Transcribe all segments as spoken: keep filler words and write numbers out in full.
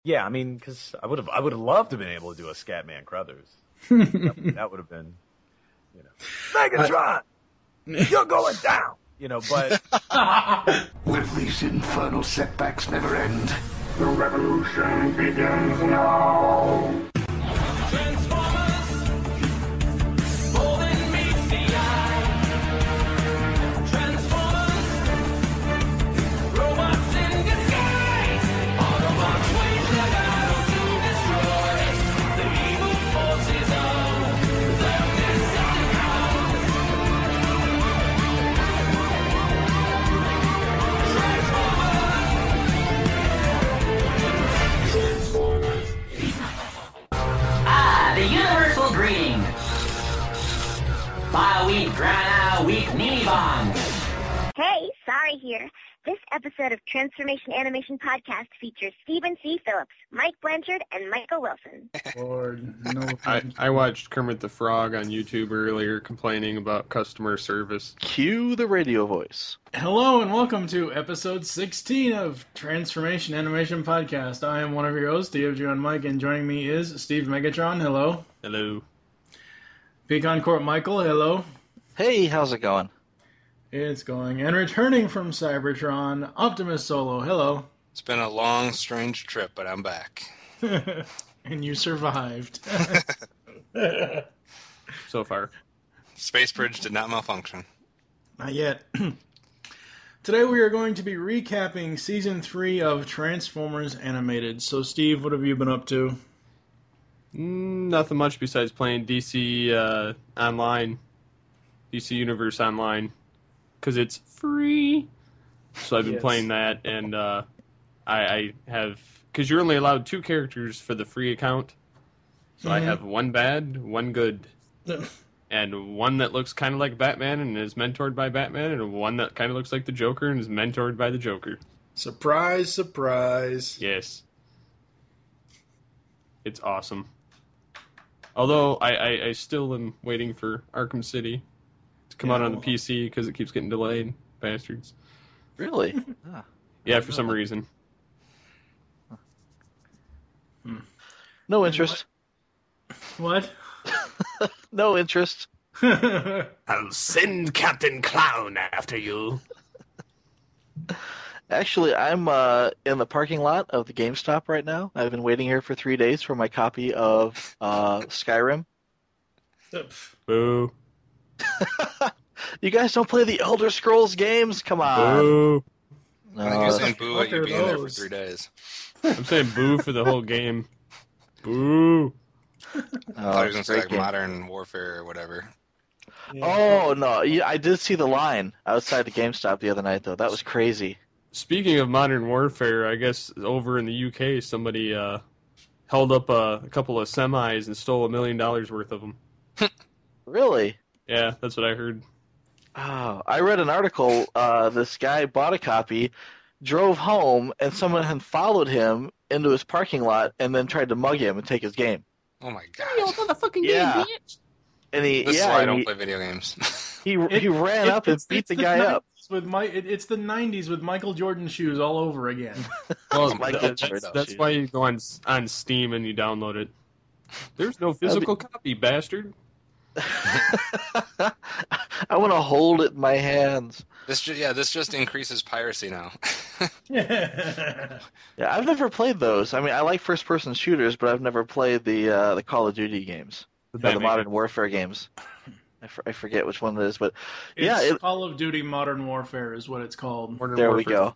Yeah, I mean, because I would have, I would have loved to have been able to do a Scatman Crothers. that, that would have been, you know, Megatron, you're going down. You know, but will these infernal setbacks never end? The revolution begins now. Week Grana, Week Nibong. Hey, Sorry here. This episode of Transformation Animation Podcast features Stephen C. Phillips, Mike Blanchard, and Michael Wilson. Lord, no. I, I watched Kermit the Frog on YouTube earlier complaining about customer service. Cue the radio voice. Hello and welcome to episode sixteen of Transformation Animation Podcast. I am one of your hosts, D F G on Mike, and joining me is Steve Megatron. Hello. Hello. Pecan Court Michael. Hello. Hey, how's it going? It's going. And returning from Cybertron, Optimus Solo. Hello. It's been a long, strange trip, but I'm back. And you survived. So far. Space Bridge did not malfunction. Not yet. Today we are going to be recapping Season three of Transformers Animated. So, Steve, what have you been up to? Mm, nothing much besides playing D C uh, Online. D C Universe Online. Because it's free. So I've been Yes. playing that, and uh, I, I have... Because you're only allowed two characters for the free account. So Mhm. I have one bad, one good. And one that looks kind of like Batman and is mentored by Batman, and one that kind of looks like the Joker and is mentored by the Joker. Surprise, surprise. Yes. It's awesome. Although, I, I, I still am waiting for Arkham City to come Yeah, out on the well- P C because it keeps getting delayed. Bastards. Really? Ah. Yeah, for some reason. No interest. What? No interest. I'll send Captain Clown after you. Actually, I'm uh, in the parking lot of the GameStop right now. I've been waiting here for three days for my copy of uh, Skyrim. Boo. You guys don't play the Elder Scrolls games? Come on. Boo. I think No, you're saying boo fuck at you are being there for those? three days. I'm saying boo for the whole game. Boo. I no, thought you were it's going a to say great like game. Modern Warfare or whatever. Oh, no. Yeah, I did see the line outside the GameStop the other night, though. That was crazy. Speaking of Modern Warfare, I guess over in the U K, somebody uh, held up a, a couple of semis and stole a million dollars worth of them. Really? Yeah, that's what I heard. Oh, I read an article. Uh, this guy bought a copy, drove home, and someone had followed him into his parking lot and then tried to mug him and take his game. Oh my Yo, god. motherfucking Yeah. game, bitch. And he, This is yeah, why I and don't he, play video games. he, It- he ran it- up and it's- beat it's the guy up. nineties With my, it, it's the nineties with Michael Jordan shoes all over again. Well, My that- God, that's, shit. that's why you go on on Steam and you download it. There's no physical copy, bastard. I want to hold it in my hands. This ju- yeah, this just increases piracy now. Yeah. Yeah, I've never played those. I mean, I like first-person shooters, but I've never played the uh, the Call of Duty games, or the Batman. Modern Warfare games. I, f- I forget which one it is, but It's yeah, it, Call of Duty Modern Warfare is what it's called. Modern There we Warfare.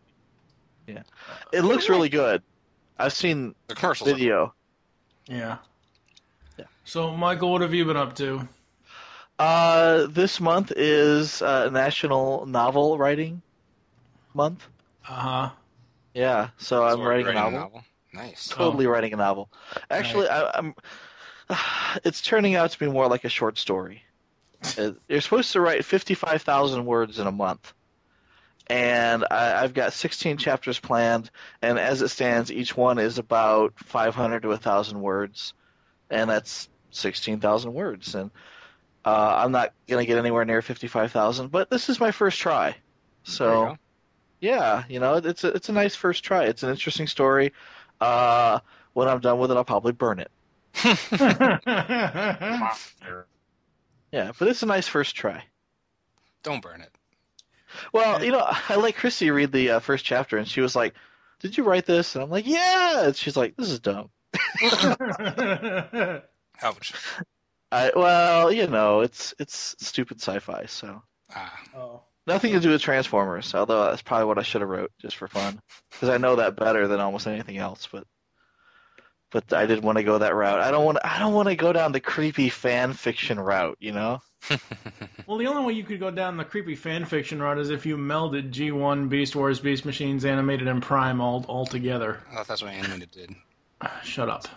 it looks really good. I've seen The commercials. video. Yeah. Yeah. So, Michael, what have you been up to? Uh, this month is uh, National Novel Writing Month. Uh-huh. Yeah, so, So I'm are you writing a novel. Nice. Totally writing a novel. Actually, I, I'm. It's turning out to be more like a short story. Uh, You're supposed to write fifty-five thousand words in a month, and I, I've got sixteen chapters planned. And as it stands, each one is about five hundred to a thousand words, and that's sixteen thousand words. And uh, I'm not gonna get anywhere near fifty-five thousand, but this is my first try. There you So. go. Yeah, you know, it's a it's a nice first try. It's an interesting story. Uh, when I'm done with it, I'll probably burn it. Yeah, but it's a nice first try. Don't burn it. Well, you know, I let Chrissy read the uh, first chapter, and she was like, "Did you write this?" And I'm like, "Yeah." And she's like, "This is dumb." Ouch. I, well, you know, it's it's stupid sci-fi, so Ah. Oh. nothing to do with Transformers. Although that's probably what I should have wrote just for fun, because I know that better than almost anything else. But but I didn't want to go that route. I don't want I don't want to go down the creepy fan fiction route, you know. Well, the only way you could go down the creepy fan fiction route is if you melded G one, Beast Wars, Beast Machines, Animated, and Prime all all together. I thought that's what Animated did. Shut up.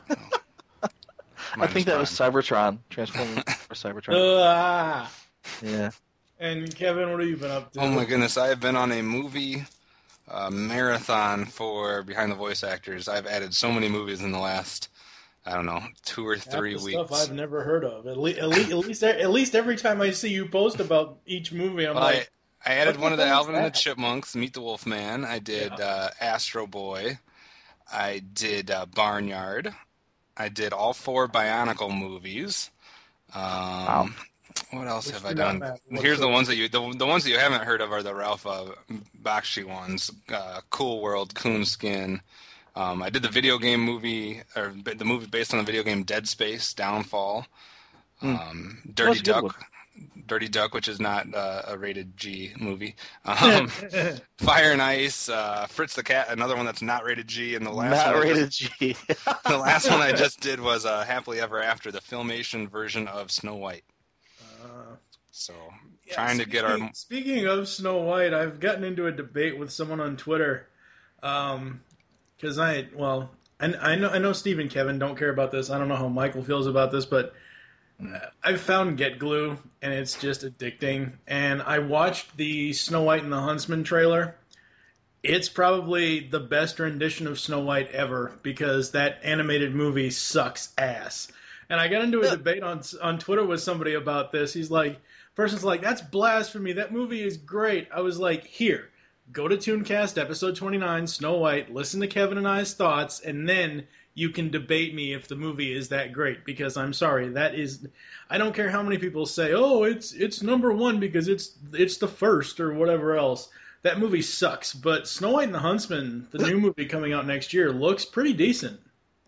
I think that was Cybertron, Transformers or Cybertron. Uh, Yeah. and Kevin, what have you been up to? Oh my goodness, I have been on a movie uh, marathon for Behind the Voice Actors. I've added so many movies in the last, I don't know, two or three Half the weeks. Stuff I've never heard of. At least, at least, at least, at least every time I see you post about each movie, I'm Well, like, I, I added what one the of the hell is Alvin and the that? Chipmunks, Meet the Wolf Man. I did Yeah. uh, Astro Boy. I did uh, Barnyard. I did all four Bionicle movies. Um, Wow. What else Which have I do not done? matter Here's the whatsoever. ones that you the, the ones that you haven't heard of are the Ralph uh, Bakshi ones. Uh, Cool World, Coonskin. Um, I did the video game movie, or the movie based on the video game Dead Space, Downfall. Um, Dirty That's a good Duck. one. Dirty Duck, which is not uh, a rated G movie. Um, Fire and Ice, uh, Fritz the Cat, another one that's not rated G, and the last Not one I rated just, G. the last one I just did was uh, Happily Ever After, the Filmation version of Snow White. uh, So yeah, trying to get our speaking- Speaking of Snow White, I've gotten into a debate with someone on Twitter. Um, because I, well, I, I know I know Steve and Kevin don't care about this. I don't know how Michael feels about this, but I've found Get Glue, and it's just addicting. And I watched the Snow White and the Huntsman trailer. It's probably the best rendition of Snow White ever, because that animated movie sucks ass. And I got into a debate on on Twitter with somebody about this. He's like, person's like, that's blasphemy. That movie is great. I was like, here, go to Tooncast episode twenty-nine, Snow White, listen to Kevin and I's thoughts, and then you can debate me if the movie is that great, because I'm sorry, that is, I don't care how many people say, oh, it's it's number one because it's it's the first or whatever else. That movie sucks, but Snow White and the Huntsman, the new movie coming out next year, looks pretty decent.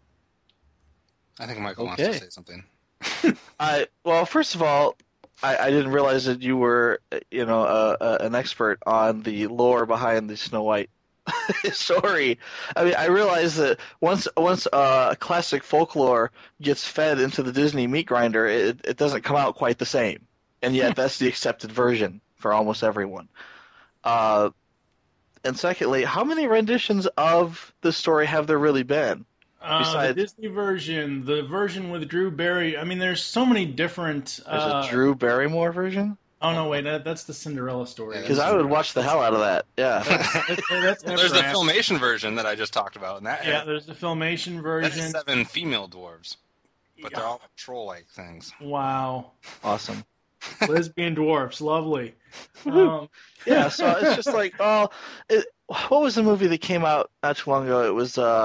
I think Michael Okay. wants to say something. I well, first of all, I, I didn't realize that you were, you know, uh, uh, an expert on the lore behind the Snow White story. I mean, I realized that once once uh, classic folklore gets fed into the Disney meat grinder, it it doesn't come out quite the same, and yet that's the accepted version for almost everyone. Uh, and secondly, how many renditions of the story have there really been? Uh, Besides- the Disney version, the version with Drew Barry. I mean, there's so many different. There's Uh, a Drew Barrymore version? oh no, wait, that, that's the Cinderella story. Yeah, Because I would watch the hell out of that. Yeah. That's, that's Well, there's the after- Filmation version that I just talked about, and that Yeah, has, there's the Filmation that's version. seven female dwarves, but they're all troll-like things. Wow, Awesome. lesbian dwarfs, lovely. Um, Yeah, so it's just like, oh, it, what was the movie that came out not too long ago? It was uh,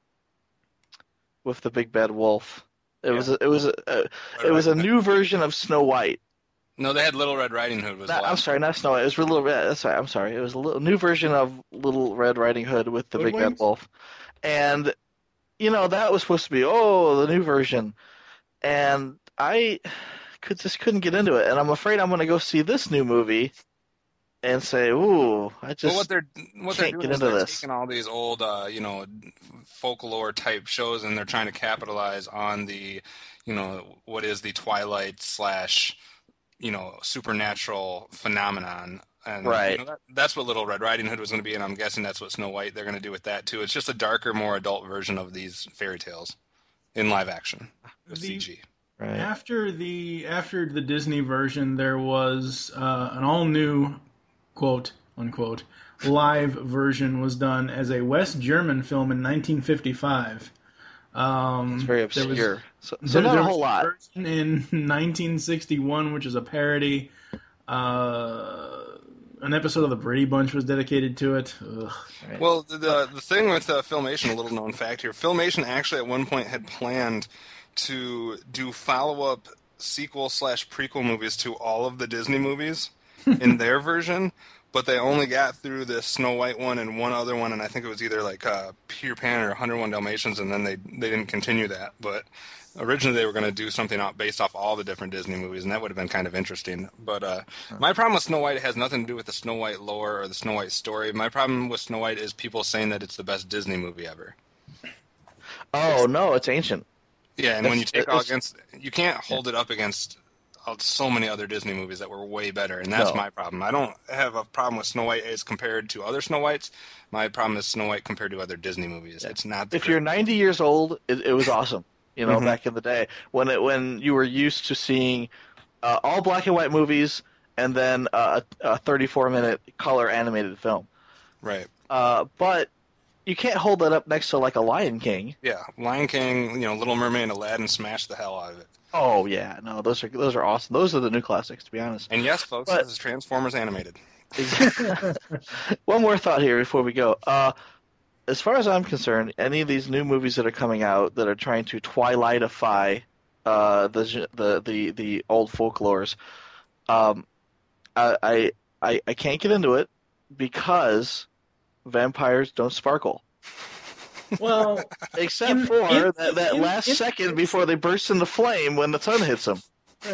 with the big bad wolf. It was a, it was a, uh, it was a new version of Snow White. No, they had Little Red Riding Hood. Was the Not, I'm last sorry, not Snow White. It was Little Red. That's right. I'm sorry. It was a little, new version of Little Red Riding Hood with the big bad Hoodwinked? wolf, and you know that was supposed to be oh the new version, and I could just couldn't get into it, and I'm afraid I'm going to go see this new movie and say, ooh, I just well, what they're what they're can't doing get is into they're this. taking all these old, uh, you know, folklore type shows, and they're trying to capitalize on the, you know, what is the Twilight slash, you know, supernatural phenomenon. And Right. you know, that, that's what Little Red Riding Hood was going to be, and I'm guessing that's what Snow White they're going to do with that too. It's just a darker, more adult version of these fairy tales in live action with The- C G. right. After the after the Disney version, there was uh, an all new quote unquote live version was done as a West German film in nineteen fifty-five. Um, It's very there was- obscure. so so there- not there a was whole lot. version in nineteen sixty-one, which is a parody. Uh, an episode of the Brady Bunch was dedicated to it. Ugh. Well, the the thing with uh, Filmation, a little known fact here, Filmation actually at one point had planned to do follow-up sequel slash prequel movies to all of the Disney movies in their version, but they only got through the Snow White one and one other one, and I think it was either like uh, Peter Pan or one oh one Dalmatians, and then they they didn't continue that. But originally they were going to do something out based off all the different Disney movies, and that would have been kind of interesting. But uh, my problem with Snow White has nothing to do with the Snow White lore or the Snow White story. My problem with Snow White is people saying that it's the best Disney movie ever. Oh, no, it's ancient. Yeah, and when you It's- take it it's- against, you can't hold it up against uh, so many other Disney movies that were way better, and that's No. my problem. I don't have a problem with Snow White as compared to other Snow Whites. My problem is Snow White compared to other Disney movies. It's not. The If you're ninety years old, it, it was awesome. You know, Mhm. back in the day when it when you were used to seeing uh, all black and white movies and then uh, a thirty-four minute color animated film. Right. Uh, but you can't hold that up next to like a Lion King. Yeah, Lion King, you know, Little Mermaid, and Aladdin smashed the hell out of it. Oh yeah, no, those are those are awesome. Those are the new classics, to be honest. And yes, folks, But- this is Transformers animated. One more thought here before we go. Uh, as far as I'm concerned, any of these new movies that are coming out that are trying to Twilightify uh, the the the the old folklores, um, I, I I I can't get into it because vampires don't sparkle. Well, Except In- for in- that, that in- last in- second before they burst into flame when the sun hits them.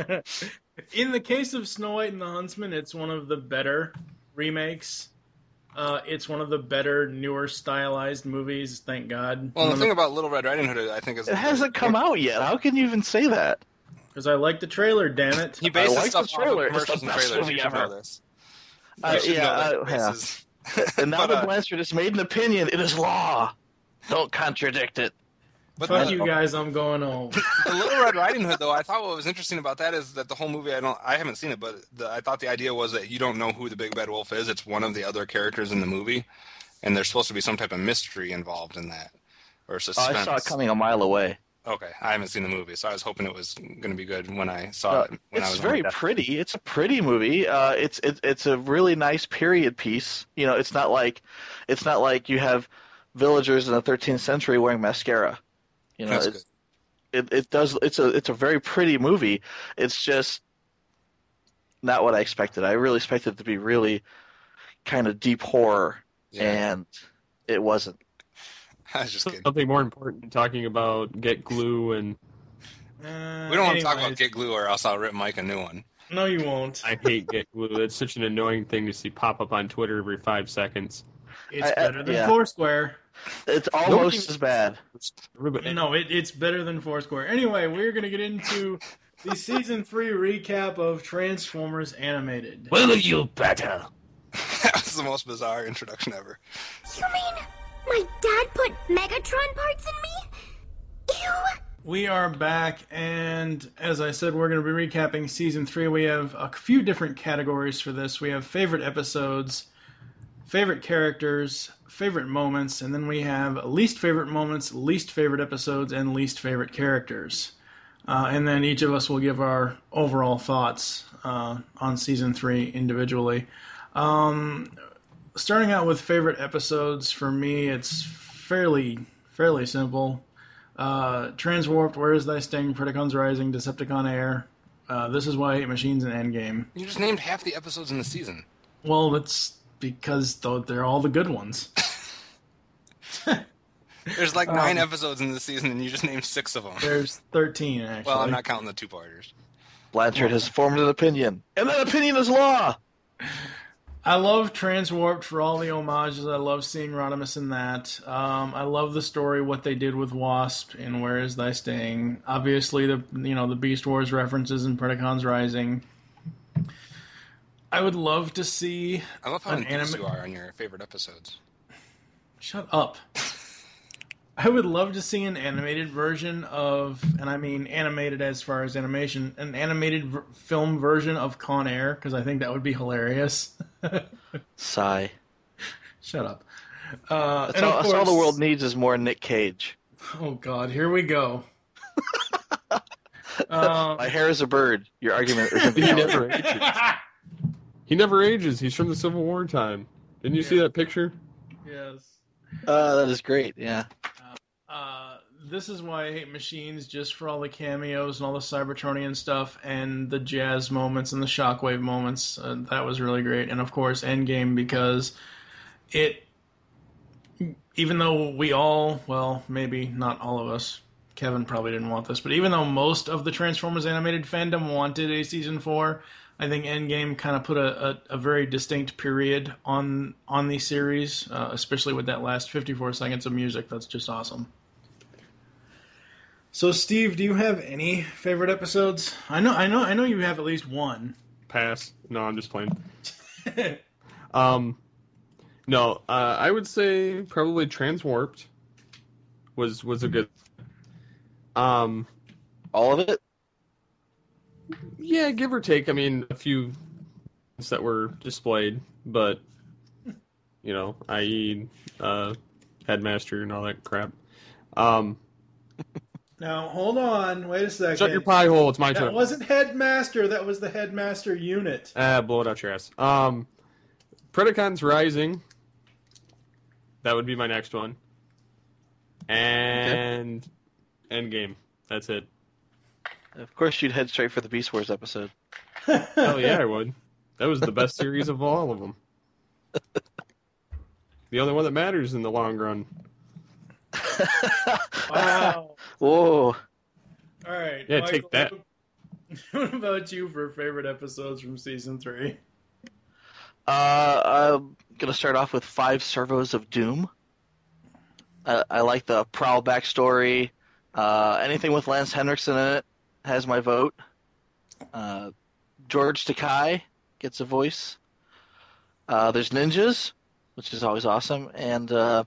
in the case of Snow White and the Huntsman, it's one of the better remakes. Uh, it's one of the better, newer, stylized movies. Thank God. Well, the thing about Little Red Riding Hood, I think, is It hasn't come out yet. How can you even say that? Because I like the trailer. Damn it! He bases I like stuff the trailer. off of It's the commercials and best trailers. movie You should ever. know this. Uh, You should yeah, know that I- he yeah. bases- And now But, that uh, Blanchard has made an opinion, it is law. Don't contradict it. But Fuck the- you guys, I'm going home. the Little Red Riding Hood, though, I thought what was interesting about that is that the whole movie, I don't, I haven't seen it, but the, I thought the idea was that you don't know who the Big Bad Wolf is. It's one of the other characters in the movie, and there's supposed to be some type of mystery involved in that, or Oh, suspense. I saw it coming a mile away. Okay, I haven't seen the movie, so I was hoping it was going to be good when I saw Uh, it. When I it's was very on pretty. It's a pretty movie. Uh, it's it, it's a really nice period piece. You know, it's not like it's not like you have villagers in the thirteenth century wearing mascara. You know, That's it's, it it does. It's a it's a very pretty movie. It's just not what I expected. I really expected it to be really kind of deep horror, Yeah. and it wasn't. I was just kidding. Something more important than talking about Get Glue and Uh, We don't want to talk about anyways. Get Glue, or else I'll rip Mike a new one. No, you won't. I hate Get Glue. It's such an annoying thing to see pop up on Twitter every five seconds. It's I- I- better than yeah. Foursquare. It's almost as bad. Everybody, No, it, it's better than Foursquare. Anyway, we're going to get into the season three recap of Transformers Animated. Will you better? That was the most bizarre introduction ever. You mean my dad put Megatron parts in me? Ew! We are back, and as I said, we're going to be recapping season three. We have a few different categories for this. We have favorite episodes, favorite characters, favorite moments, and then we have least favorite moments, least favorite episodes, and least favorite characters. Uh, and then each of us will give our overall thoughts uh, on season three individually. Um, starting out with favorite episodes, for me, it's fairly fairly simple. Uh, Transwarped, Where Is Thy Sting, Predacons Rising, Decepticon Air. Uh, this is Why I Hate Machines and Endgame. You just named half the episodes in the season. Well, that's because though they're all the good ones. There's like nine Um, episodes in the season, and you just named six of them. There's thirteen, actually. Well, I'm not counting the two-parters. Blanchard has formed an opinion, and that opinion is law. I love Transwarped for all the homages. I love seeing Rodimus in that. Um, I love the story, what they did with Wasp and Where Is Thy Sting. Obviously, the you know the Beast Wars references in Predacons Rising. I would love to see I love how an enthused anime. you are on your favorite episodes. Shut up. I would love to see an animated version of, and I mean animated as far as animation, an animated v- film version of Con Air, because I think that would be hilarious. Sigh. Shut up. Uh, That's and all, of that's all the course- world needs is more Nick Cage. Oh God, here we go. um, My hair is a bird. Your argument is He never invalid. He never ages. He's from the Civil War time. Didn't you Yeah. see that picture? Yes. Uh, that is great. Yeah. Uh, this is why I hate machines, just for all the cameos and all the Cybertronian stuff and the jazz moments and the shockwave moments. Uh, that was really great. And of course, Endgame, because it, even though we all, well, maybe not all of us, Kevin probably didn't want this, but even though most of the Transformers animated fandom wanted a season four, I think Endgame kind of put a, a, a very distinct period on on the series, uh, especially with that last fifty-four seconds of music. That's just awesome. So, Steve, do you have any favorite episodes? I know, I know, I know you have at least one. Pass. No, I'm just playing. um, no, uh, I would say probably Transwarped was was a good. Um, all of it. Yeah, give or take. I mean, a few that were displayed, but you know, that is, uh, Headmaster and all that crap. Um, now, hold on. Wait a second. Shut your pie hole. It's my that turn. That wasn't Headmaster. That was the Headmaster unit. Ah, blow it out your ass. Um, Predacons Rising. That would be my next one. And okay. Endgame. That's it. Of course, you'd head straight for the Beast Wars episode. Hell yeah, I would. That was the best series of all of them. The only one that matters in the long run. Wow. Whoa. All right. Yeah, Michael, take that. What about you for favorite episodes from season three? Uh, I'm gonna start off with Five Servos of Doom. I, I like the Prowl backstory. Uh, anything with Lance Henriksen in it has my vote. Uh, George Takei gets a voice. Uh, there's ninjas, which is always awesome. And uh,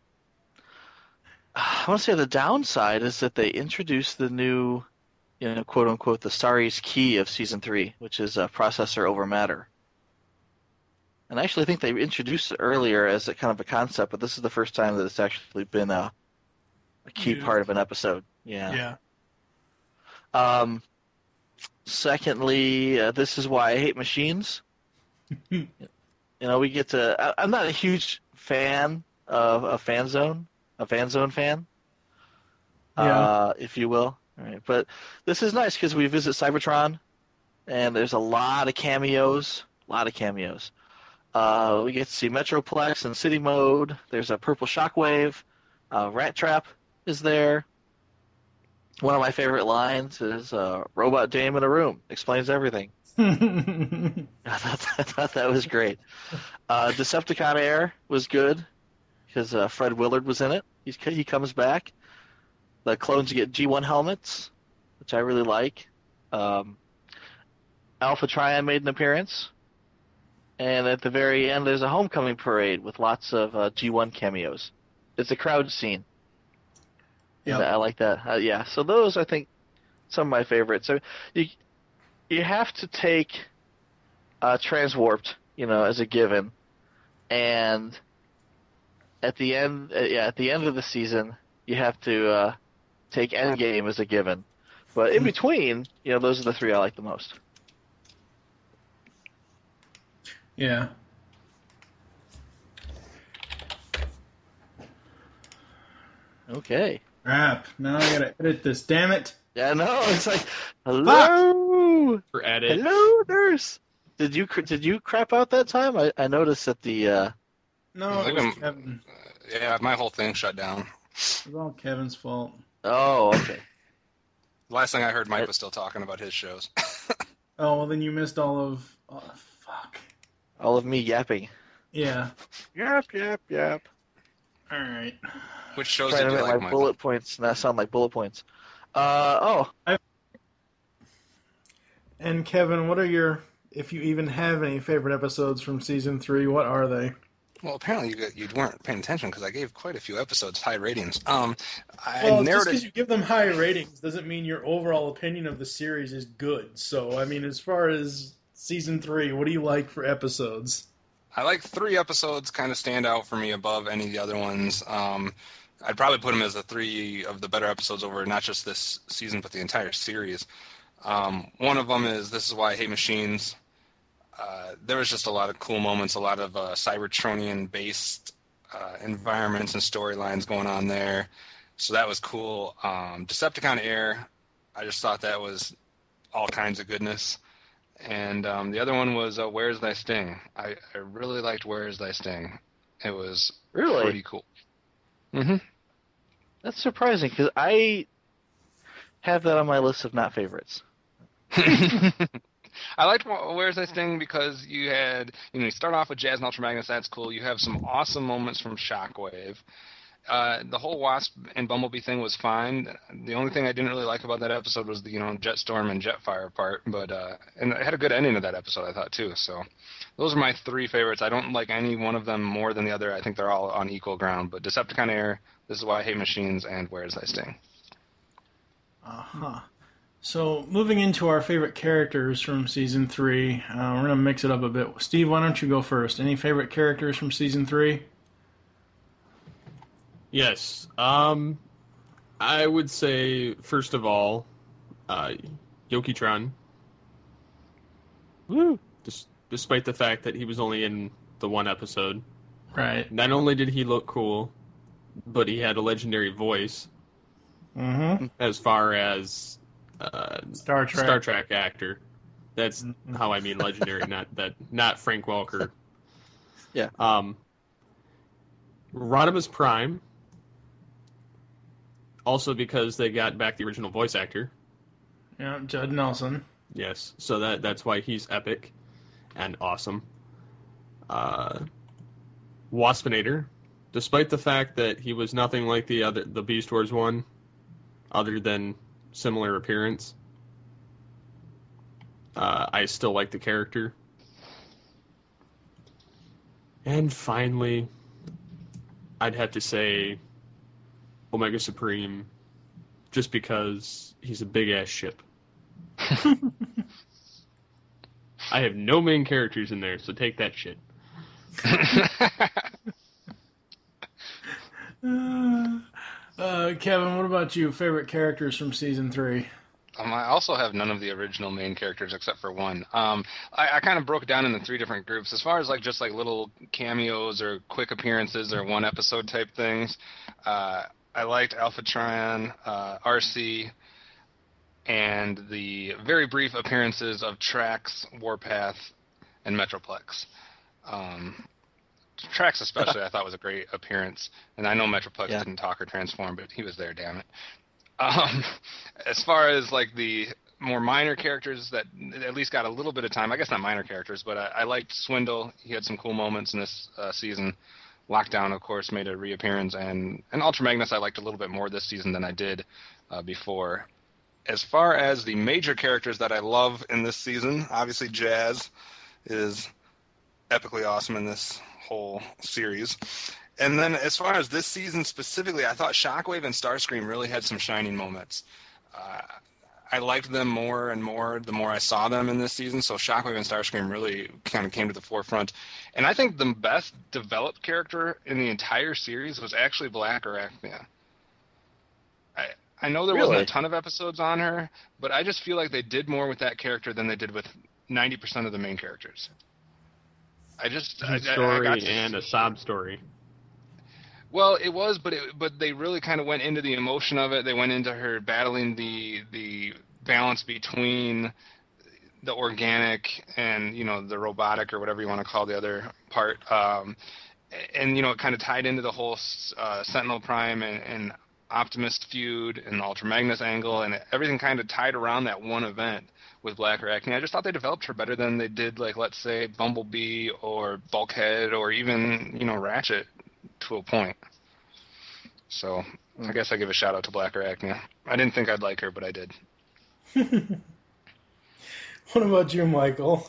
I want to say the downside is that they introduced the new, you know, quote unquote, the Sari's key of season three, which is a processor over matter. And I actually think they introduced it earlier as a kind of a concept, but this is the first time that it's actually been a, a key Used. part of an episode. Yeah. Yeah. Um, secondly, uh, this is why I hate machines. You know, we get to. I, I'm not a huge fan of a fan zone, a fan zone fan, Yeah. uh, if you will. All right. But this is nice because we visit Cybertron, and there's a lot of cameos. A lot of cameos. Uh, we get to see Metroplex and City Mode. There's a Purple Shockwave. Uh, Rat Trap is there. One of my favorite lines is uh, "Robot Dame in a room explains everything." I, thought, I thought that was great. Uh, Decepticon Air was good because uh, Fred Willard was in it. He's, he comes back. The clones get G one helmets, which I really like. Um, Alpha Trion made an appearance. And at the very end, there's a homecoming parade with lots of uh, G one cameos. It's a crowd scene. Yep. And I like that. Uh, yeah, so those, I think, some of my favorites. So you you have to take uh, Transwarped, you know, as a given, and at the end, uh, yeah, at the end of the season, you have to uh, take Endgame as a given. But in between, you know, those are the three I like the most. Yeah. Okay. Crap. Now I gotta edit this. Damn it. Yeah, no, it's like, hello, For edit. hello, nurse. Did you cr- did you crap out that time? I, I noticed that the. Uh... No, I it think was I'm- Kevin. Yeah, my whole thing shut down. It was all Kevin's fault. Oh, okay. Last thing I heard, Mike was still talking about his shows. Oh, well, then you missed all of. Oh, fuck. All of me yapping. Yeah. Yap, yap, yap. All right. Which shows Trying did to you make like, my Michael? bullet points not sound like bullet points. Uh oh. And Kevin, what are your, if you even have any favorite episodes from season three? What are they? Well, apparently you you weren't paying attention because I gave quite a few episodes high ratings. Um, I Well, just narrowed because it. you give them high ratings doesn't mean your overall opinion of the series is good. So, I mean, as far as season three, what do you like for episodes? I like three episodes kind of stand out for me above any of the other ones. Um, I'd probably put them as the three of the better episodes over not just this season but the entire series. Um, one of them is This Is Why I Hate Machines. Uh, there was just a lot of cool moments, a lot of uh, Cybertronian-based uh, environments and storylines going on there. So that was cool. Um, Decepticon Air, I just thought that was all kinds of goodness. And um, the other one was uh, Where's Thy Sting? I, I really liked Where's Thy Sting. It was Really? pretty cool. Mm-hmm. That's surprising, because I have that on my list of not favorites. I liked Where's Thy Sting because you had, you know, you start off with Jazz and Ultra Magnus, that's cool. You have some awesome moments from Shockwave. Uh, the whole Wasp and Bumblebee thing was fine. The only thing I didn't really like about that episode was the, you know, Jetstorm and Jetfire part, but, uh, and it had a good ending to that episode, I thought, too. So those are my three favorites. I don't like any one of them more than the other. I think they're all on equal ground, but Decepticon Air, This Is Why I Hate Machines, and Where's Thy Sting? Uh-huh. So, moving into our favorite characters from Season three, uh, we're going to mix it up a bit. Steve, why don't you go first? Any favorite characters from Season three? Yes. Um, I would say, first of all, uh, Yokitron. Woo! Des- despite the fact that he was only in the one episode. Right. Not only did he look cool, but he had a legendary voice. Mm-hmm. As far as uh, Star Trek. Star Trek actor. That's Mm-hmm. how I mean legendary, not that, not Frank Welker. Yeah. Um, Rodimus Prime. Also because they got back the original voice actor. Yeah, Judd Nelson. Yes, so that that's why he's epic and awesome. Uh, Waspinator, despite the fact that he was nothing like the other the Beast Wars one, other than similar appearance, uh, I still like the character. And finally, I'd have to say Omega Supreme, just because he's a big-ass ship. I have no main characters in there, so take that shit. uh, uh, Kevin, what about you? Favorite characters from Season three? Um, I also have none of the original main characters except for one. Um, I, I kind of broke it down into three different groups. As far as like just like little cameos or quick appearances or one episode type things, uh, I liked Alpha Trion, uh, R C, and the very brief appearances of Trax, Warpath, and Metroplex. Um, Trax especially I thought was a great appearance, and I know Metroplex Yeah. didn't talk or transform, but he was there, damn it. Um, as far as like the more minor characters that at least got a little bit of time, I guess not minor characters, but I, I liked Swindle. He had some cool moments in this uh, season. Lockdown, of course, made a reappearance, and, and Ultra Magnus I liked a little bit more this season than I did uh, before. As far as the major characters that I love in this season, obviously Jazz is epically awesome in this whole series. And then as far as this season specifically, I thought Shockwave and Starscream really had some shining moments. Uh, I liked them more and more the more I saw them in this season, so Shockwave and Starscream really kind of came to the forefront. And I think the best developed character in the entire series was actually Black Arachnia. I I know there wasn't Really? a ton of episodes on her, but I just feel like they did more with that character than they did with ninety percent of the main characters. I just I, I, I story got to and a sob story. Well, it was, but it, but they really kind of went into the emotion of it. They went into her battling the the balance between the organic and, you know, the robotic or whatever you want to call the other part. Um, and, you know, it kind of tied into the whole uh, Sentinel Prime and, and Optimus feud and the Ultra Magnus angle, and everything kind of tied around that one event with Black Arachnia. I just thought they developed her better than they did, like, let's say, Bumblebee or Bulkhead or even, you know, Ratchet to a point. So I guess I give a shout out to Black Arachnia. I didn't think I'd like her, but I did. What about you, Michael?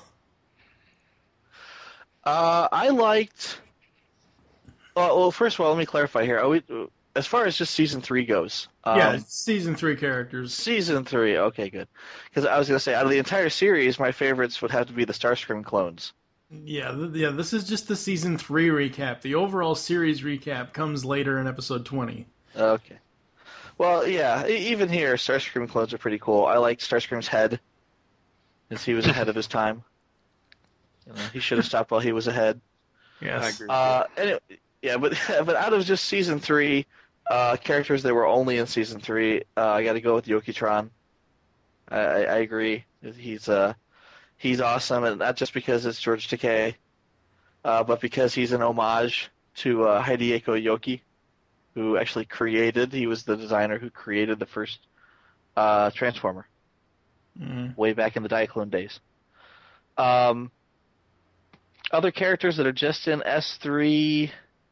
Uh, I liked. Well, well, first of all, let me clarify here. Are we, as far as just season three goes, um, yeah, season three characters. Season three, okay, good. Because I was going to say, out of the entire series, my favorites would have to be the Starscream clones. Yeah, th- yeah. This is just the season three recap. The overall series recap comes later in episode twenty. Okay. Well, yeah. e- Even here, Starscream clones are pretty cool. I liked Starscream's head, since he was ahead of his time. You know, he should have stopped while he was ahead. Yes. I agree. Uh, anyway, yeah, but but out of just season three, uh, characters that were only in season three, uh, I got to go with Yokitron. I, I, I agree. He's uh he's awesome, and not just because it's George Takei, uh, but because he's an homage to uh, Hideko Yoki, who actually created. He was the designer who created the first uh, Transformer Mm. way back in the Diaclone days. Um, other characters that are just in S three.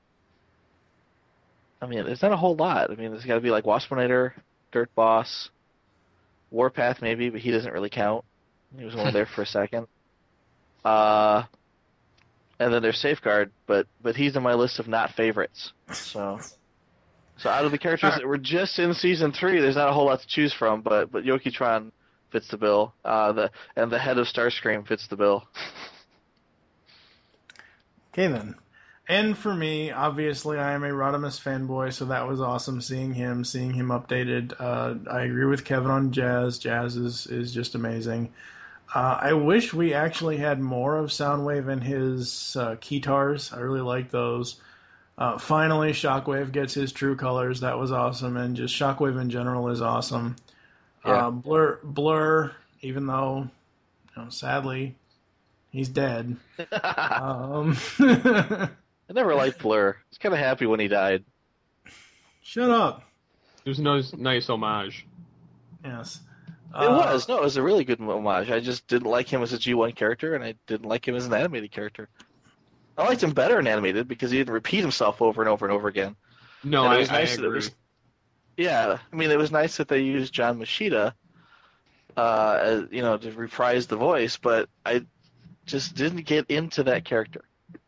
I mean, there's not a whole lot. I mean, there's got to be like Waspinator, Dirt Boss, Warpath maybe, but he doesn't really count. He was only there for a second. Uh, and then there's Safeguard, but but he's on my list of not favorites. So, so out of the characters that were just in season three, there's not a whole lot to choose from. But but Yokitron fits the bill. Uh, the and the head of Starscream fits the bill. Okay then. And for me, obviously, I am a Rodimus fanboy, so that was awesome seeing him, seeing him updated. Uh, I agree with Kevin on Jazz. Jazz is, is just amazing. Uh, I wish we actually had more of Soundwave and his uh, Keytars. I really like those. Uh, finally, Shockwave gets his true colors. That was awesome, and just Shockwave in general is awesome. Yeah. Uh, Blur, Blur, even though, you know, sadly, he's dead. um, I never liked Blur. I was kind of happy when he died. Shut up. It was a nice, nice homage. Yes. It Uh, was. No, it was a really good homage. I just didn't like him as a G one character, and I didn't like him as an animated character. I liked him better in animated because he didn't repeat himself over and over and over again. No, And it I, was I nice that it agree. was- Yeah, I mean, it was nice that they used John Machida, uh, as, you know, to reprise the voice, but I just didn't get into that character.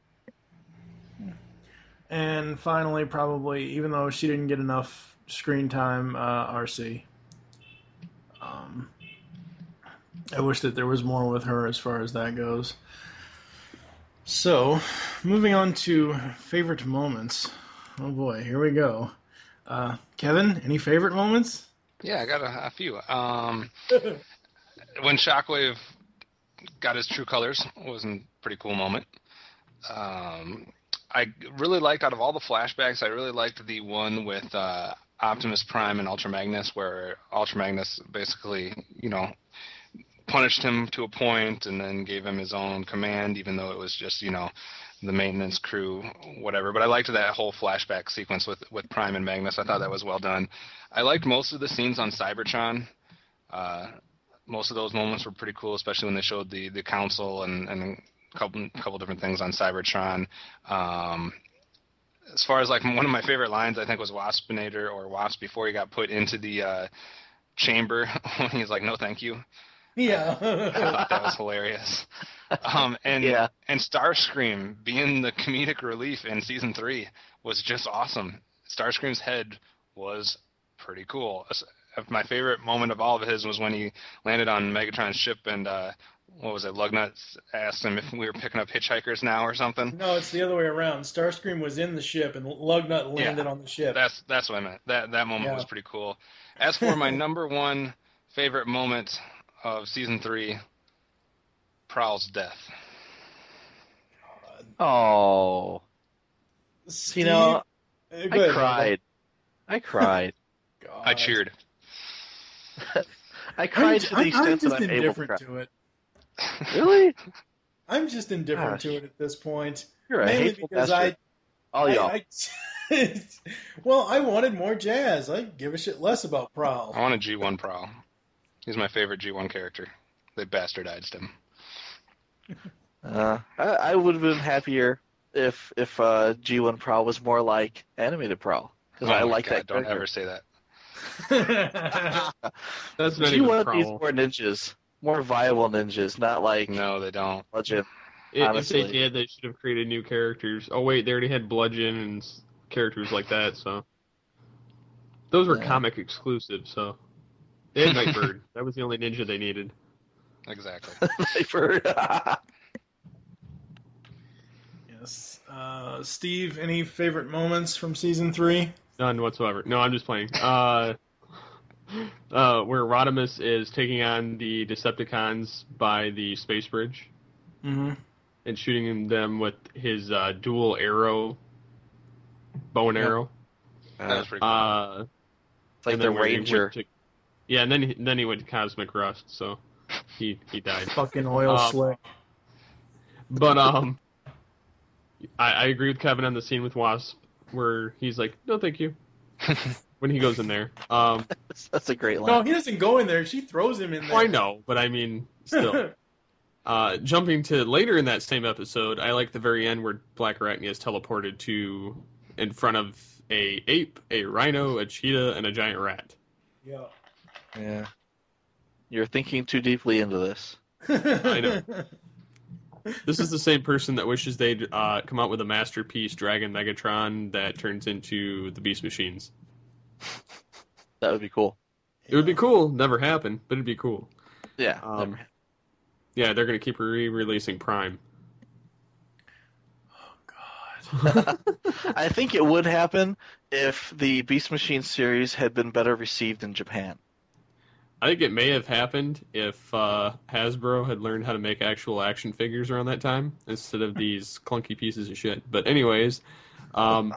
And finally, probably, even though she didn't get enough screen time, uh, R C. Um, I wish that there was more with her as far as that goes. So, moving on to favorite moments. Oh boy, here we go. Uh, Kevin, any favorite moments? Yeah, I got a, a few. Um, when Shockwave got his true colors was a pretty cool moment. Um, I really liked, out of all the flashbacks, I really liked the one with uh, Optimus Prime and Ultra Magnus, where Ultra Magnus basically, you know, punished him to a point and then gave him his own command, even though it was just, you know, the maintenance crew, whatever. But I liked that whole flashback sequence with, with Prime and Magnus. I thought that was well done. I liked most of the scenes on Cybertron. Uh, most of those moments were pretty cool, especially when they showed the, the council and, and a couple, couple different things on Cybertron. Um, as far as like one of my favorite lines, I think was Waspinator or Wasp before he got put into the uh, chamber when he's like, "No, thank you." Yeah. I thought that was hilarious. Um, and Yeah. and Starscream being the comedic relief in season three was just awesome. Starscream's head was pretty cool. My favorite moment of all of his was when he landed on Megatron's ship and uh, what was it? Lugnut asked him if we were picking up hitchhikers now or something. No, it's the other way around. Starscream was in the ship, and Lugnut landed Yeah. on the ship. That's that's what I meant. That that moment Yeah. was pretty cool. As for my number one favorite moment of season three, Prowl's death. Oh, Steve, you know, uh, go I ahead, cried. I cried. God. I cheered. I cried I'm, to the I'm, extent I'm just that I'm able to indifferent cry. to it. Really? I'm just indifferent Gosh. to it at this point. You're a Mainly hateful because bastard. All I, y'all. I, I well, I wanted more Jazz. I give a shit less about Prowl. I want a G one Prowl. He's my favorite G one character. They bastardized him. Uh, I, I would have been happier if if uh, G one Prowl was more like animated Prowl because Oh I my like God, that Don't character. ever say that. That's not G even one needs Prowl. more ninjas, more viable ninjas, not like No, they don't. Bludgeon. If- If honestly. they did, they should have created new characters. Oh wait, they already had Bludgeon and s- characters like that, so those were Yeah. comic exclusive. So they had Nightbird. That was the only ninja they needed. Exactly. For- Yes. Uh, Steve, any favorite moments from season three? None whatsoever. No, I'm just playing. Uh, uh, where Rodimus is taking on the Decepticons by the space bridge. Mm-hmm. and shooting them with his uh, dual arrow, bow and arrow. Uh, That was pretty cool. Uh, it's like and the then when he Ranger. went to- yeah, and then he, then he went to Cosmic Rust, so he he died. Fucking oil Um, slick. But um, I, I agree with Kevin on the scene with Wasp where he's like, "No, thank you," when he goes in there. Um, That's a great No, line. he doesn't go in there. She throws him in there. well, I know, but I mean, still. Uh, jumping to later in that same episode, I like the very end where Black Arachnia is teleported to in front of a ape, a rhino, a cheetah, and a giant rat. Yeah. Yeah. You're thinking too deeply into this. I know. This is the same person that wishes they'd uh, come out with a masterpiece Dragon Megatron that turns into the Beast Machines. That would be cool. It would be cool. Never happened, but it'd be cool. Yeah. Um, never- Yeah, they're going to keep re-releasing Prime. I think it would happen if the Beast Machine series had been better received in Japan. I think it may have happened if uh, Hasbro had learned how to make actual action figures around that time instead of these clunky pieces of shit. But anyways, um,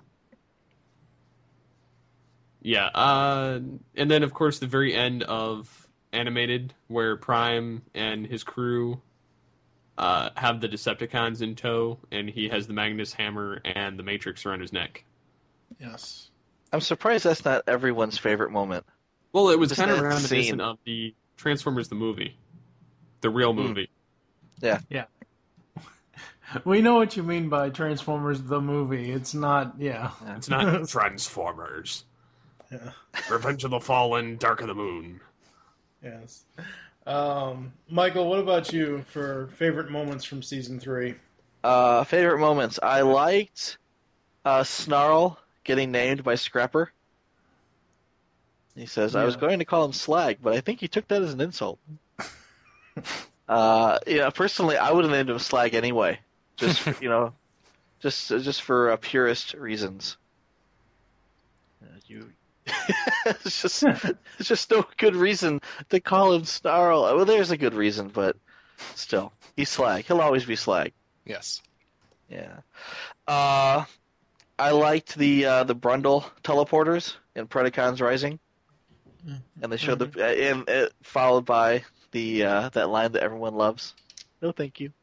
yeah, uh, and then of course the very end of Animated, where Prime and his crew uh, have the Decepticons in tow, and he has the Magnus Hammer and the Matrix around his neck. Yes. I'm surprised that's not everyone's favorite moment. Well, it was Just kind of that reminiscent scene. of the Transformers the movie, the real movie. Yeah. Yeah. We know what you mean by Transformers the movie. It's not, yeah. It's not Transformers. Yeah. Revenge of the Fallen, Dark of the Moon. Yes. Um, Michael, what about you for favorite moments from season three? Uh, favorite moments. I liked uh, Snarl getting named by Scrapper. He says, I was Yeah. going to call him Slag, but I think he took that as an insult. uh, yeah, personally, I would have named him Slag anyway. Just, you know, just just for uh, purist reasons. Uh, you... it's just it's just no good reason to call him Snarl. Well, there's a good reason, but still, he's Slag. He'll always be Slag. Yes. Yeah. Uh, I liked the uh, the Brundle teleporters in Predacons Rising, and they showed the and it followed by the uh, that line that everyone loves. No, thank you.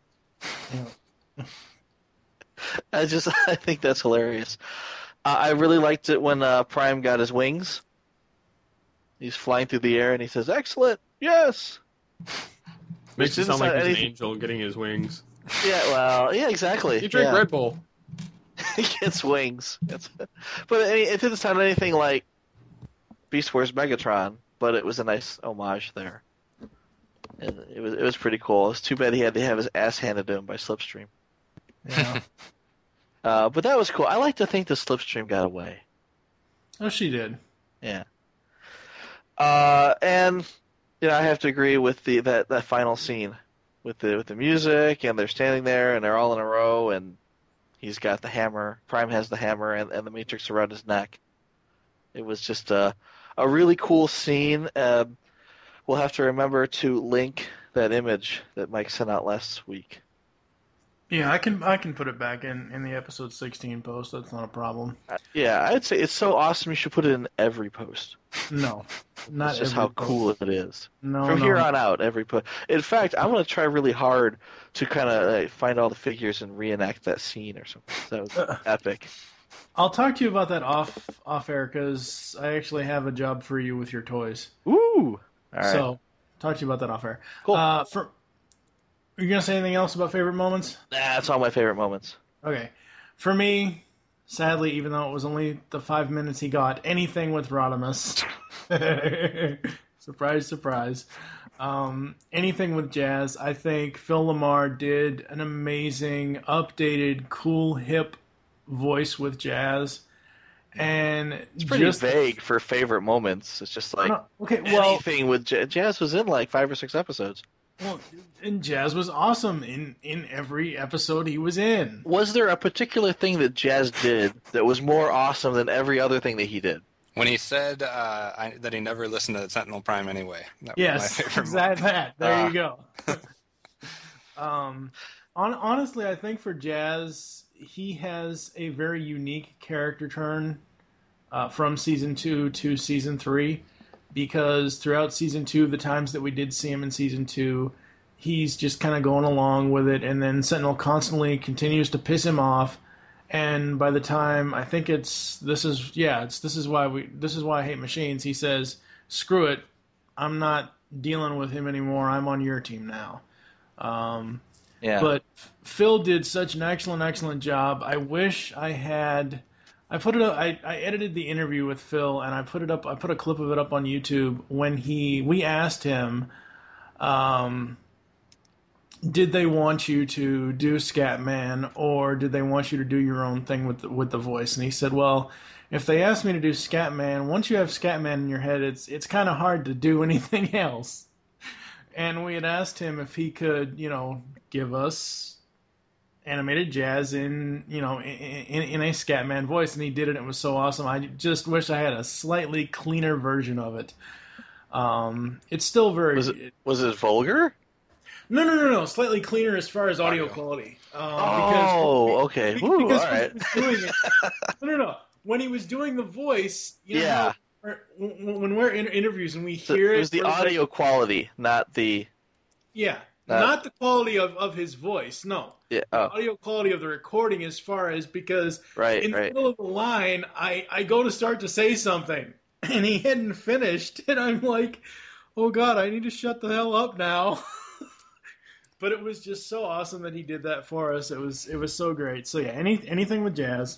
I just I think that's hilarious. Uh, I really liked it when uh, Prime got his wings. He's flying through the air and he says, "Excellent, yes." Makes Which it sound like didn't he's an sound angel getting his wings. Yeah, well, yeah, exactly. He drank yeah. Red Bull. He gets wings. It's, but I mean, it didn't sound anything like Beast Wars Megatron, but it was a nice homage there. And it was it was pretty cool. It's too bad he had to have his ass handed to him by Slipstream. Yeah. Uh, but that was cool. I like to think the Slipstream got away. Oh, she did. Yeah. Uh, and you know, I have to agree with the that, that final scene with the with the music, and they're standing there and they're all in a row, and he's got the hammer. Prime has the hammer and, and the Matrix around his neck. It was just a a really cool scene. Um, we'll have to remember to link that image that Mike sent out last week. Yeah, I can I can put it back in, in the episode sixteen post. That's not a problem. Uh, yeah, I'd say it's so awesome. You should put it in every post. No, not That's just every how post. cool it is. No, From no. here on out, every post. In fact, I'm going to try really hard to kind of like, find all the figures and reenact that scene or something. That was Uh, epic. I'll talk to you about that off off air because I actually have a job for you with your toys. Woo! All right. So, talk to you about that off air. Cool. Uh, for, are you gonna say anything else about favorite moments? That's all my favorite moments. Okay. For me, sadly, even though it was only the five minutes he got, anything with Rodimus. Surprise, surprise. Um, anything with Jazz. I think Phil Lamar did an amazing, updated, cool, hip voice with Jazz. And It's pretty just, vague for favorite moments. It's just like No, okay, well, anything with J- Jazz was in like five or six episodes. well, and Jazz was awesome in, in every episode he was in. Was there a particular thing that Jazz did that was more awesome than every other thing that he did? When he said uh, I, that he never listened to Sentinel Prime anyway. That was my Yes, favorite exactly that. There Ah. you go. um, On, honestly, I think for Jazz, he has a very unique character turn uh, from season two to season three, because throughout season two, the times that we did see him in season two, he's just kind of going along with it, and then Sentinel constantly continues to piss him off. And by the time I think it's this is yeah it's this is why we this is why I hate machines. He says, "Screw it, I'm not dealing with him anymore. I'm on your team now." Um, Yeah. But Phil did such an excellent, excellent job. I wish I had. I put it up. I, I edited the interview with Phil, and I put it up. I put a clip of it up on YouTube when he. We asked him, um, did they want you to do Scatman, or did they want you to do your own thing with the, with the voice? And he said, well, if they asked me to do Scatman, once you have Scatman in your head, it's it's kind of hard to do anything else. And we had asked him if he could, you know, give us animated Jazz in, you know, in, in, in a Scatman voice, and he did it. It was so awesome. I just wish I had a slightly cleaner version of it. Um, it's still very. Was it was it vulgar? No, no, no, no. Slightly cleaner as far as audio, audio. quality. Um, oh, because, okay. Because, Ooh, because all right. when he was doing it, no, no, no. When he was doing the voice, you know, yeah. When, when we're in interviews and we so hear it, it was the audio like, quality, not the. Yeah, not, not the quality of, of his voice. No. Yeah. Oh. The audio quality of the recording, as far as because right, in the right. middle of the line, I I go to start to say something, and he hadn't finished, and I'm like, oh God, I need to shut the hell up now. But it was just so awesome that he did that for us. It was it was so great. So yeah, any anything with Jazz.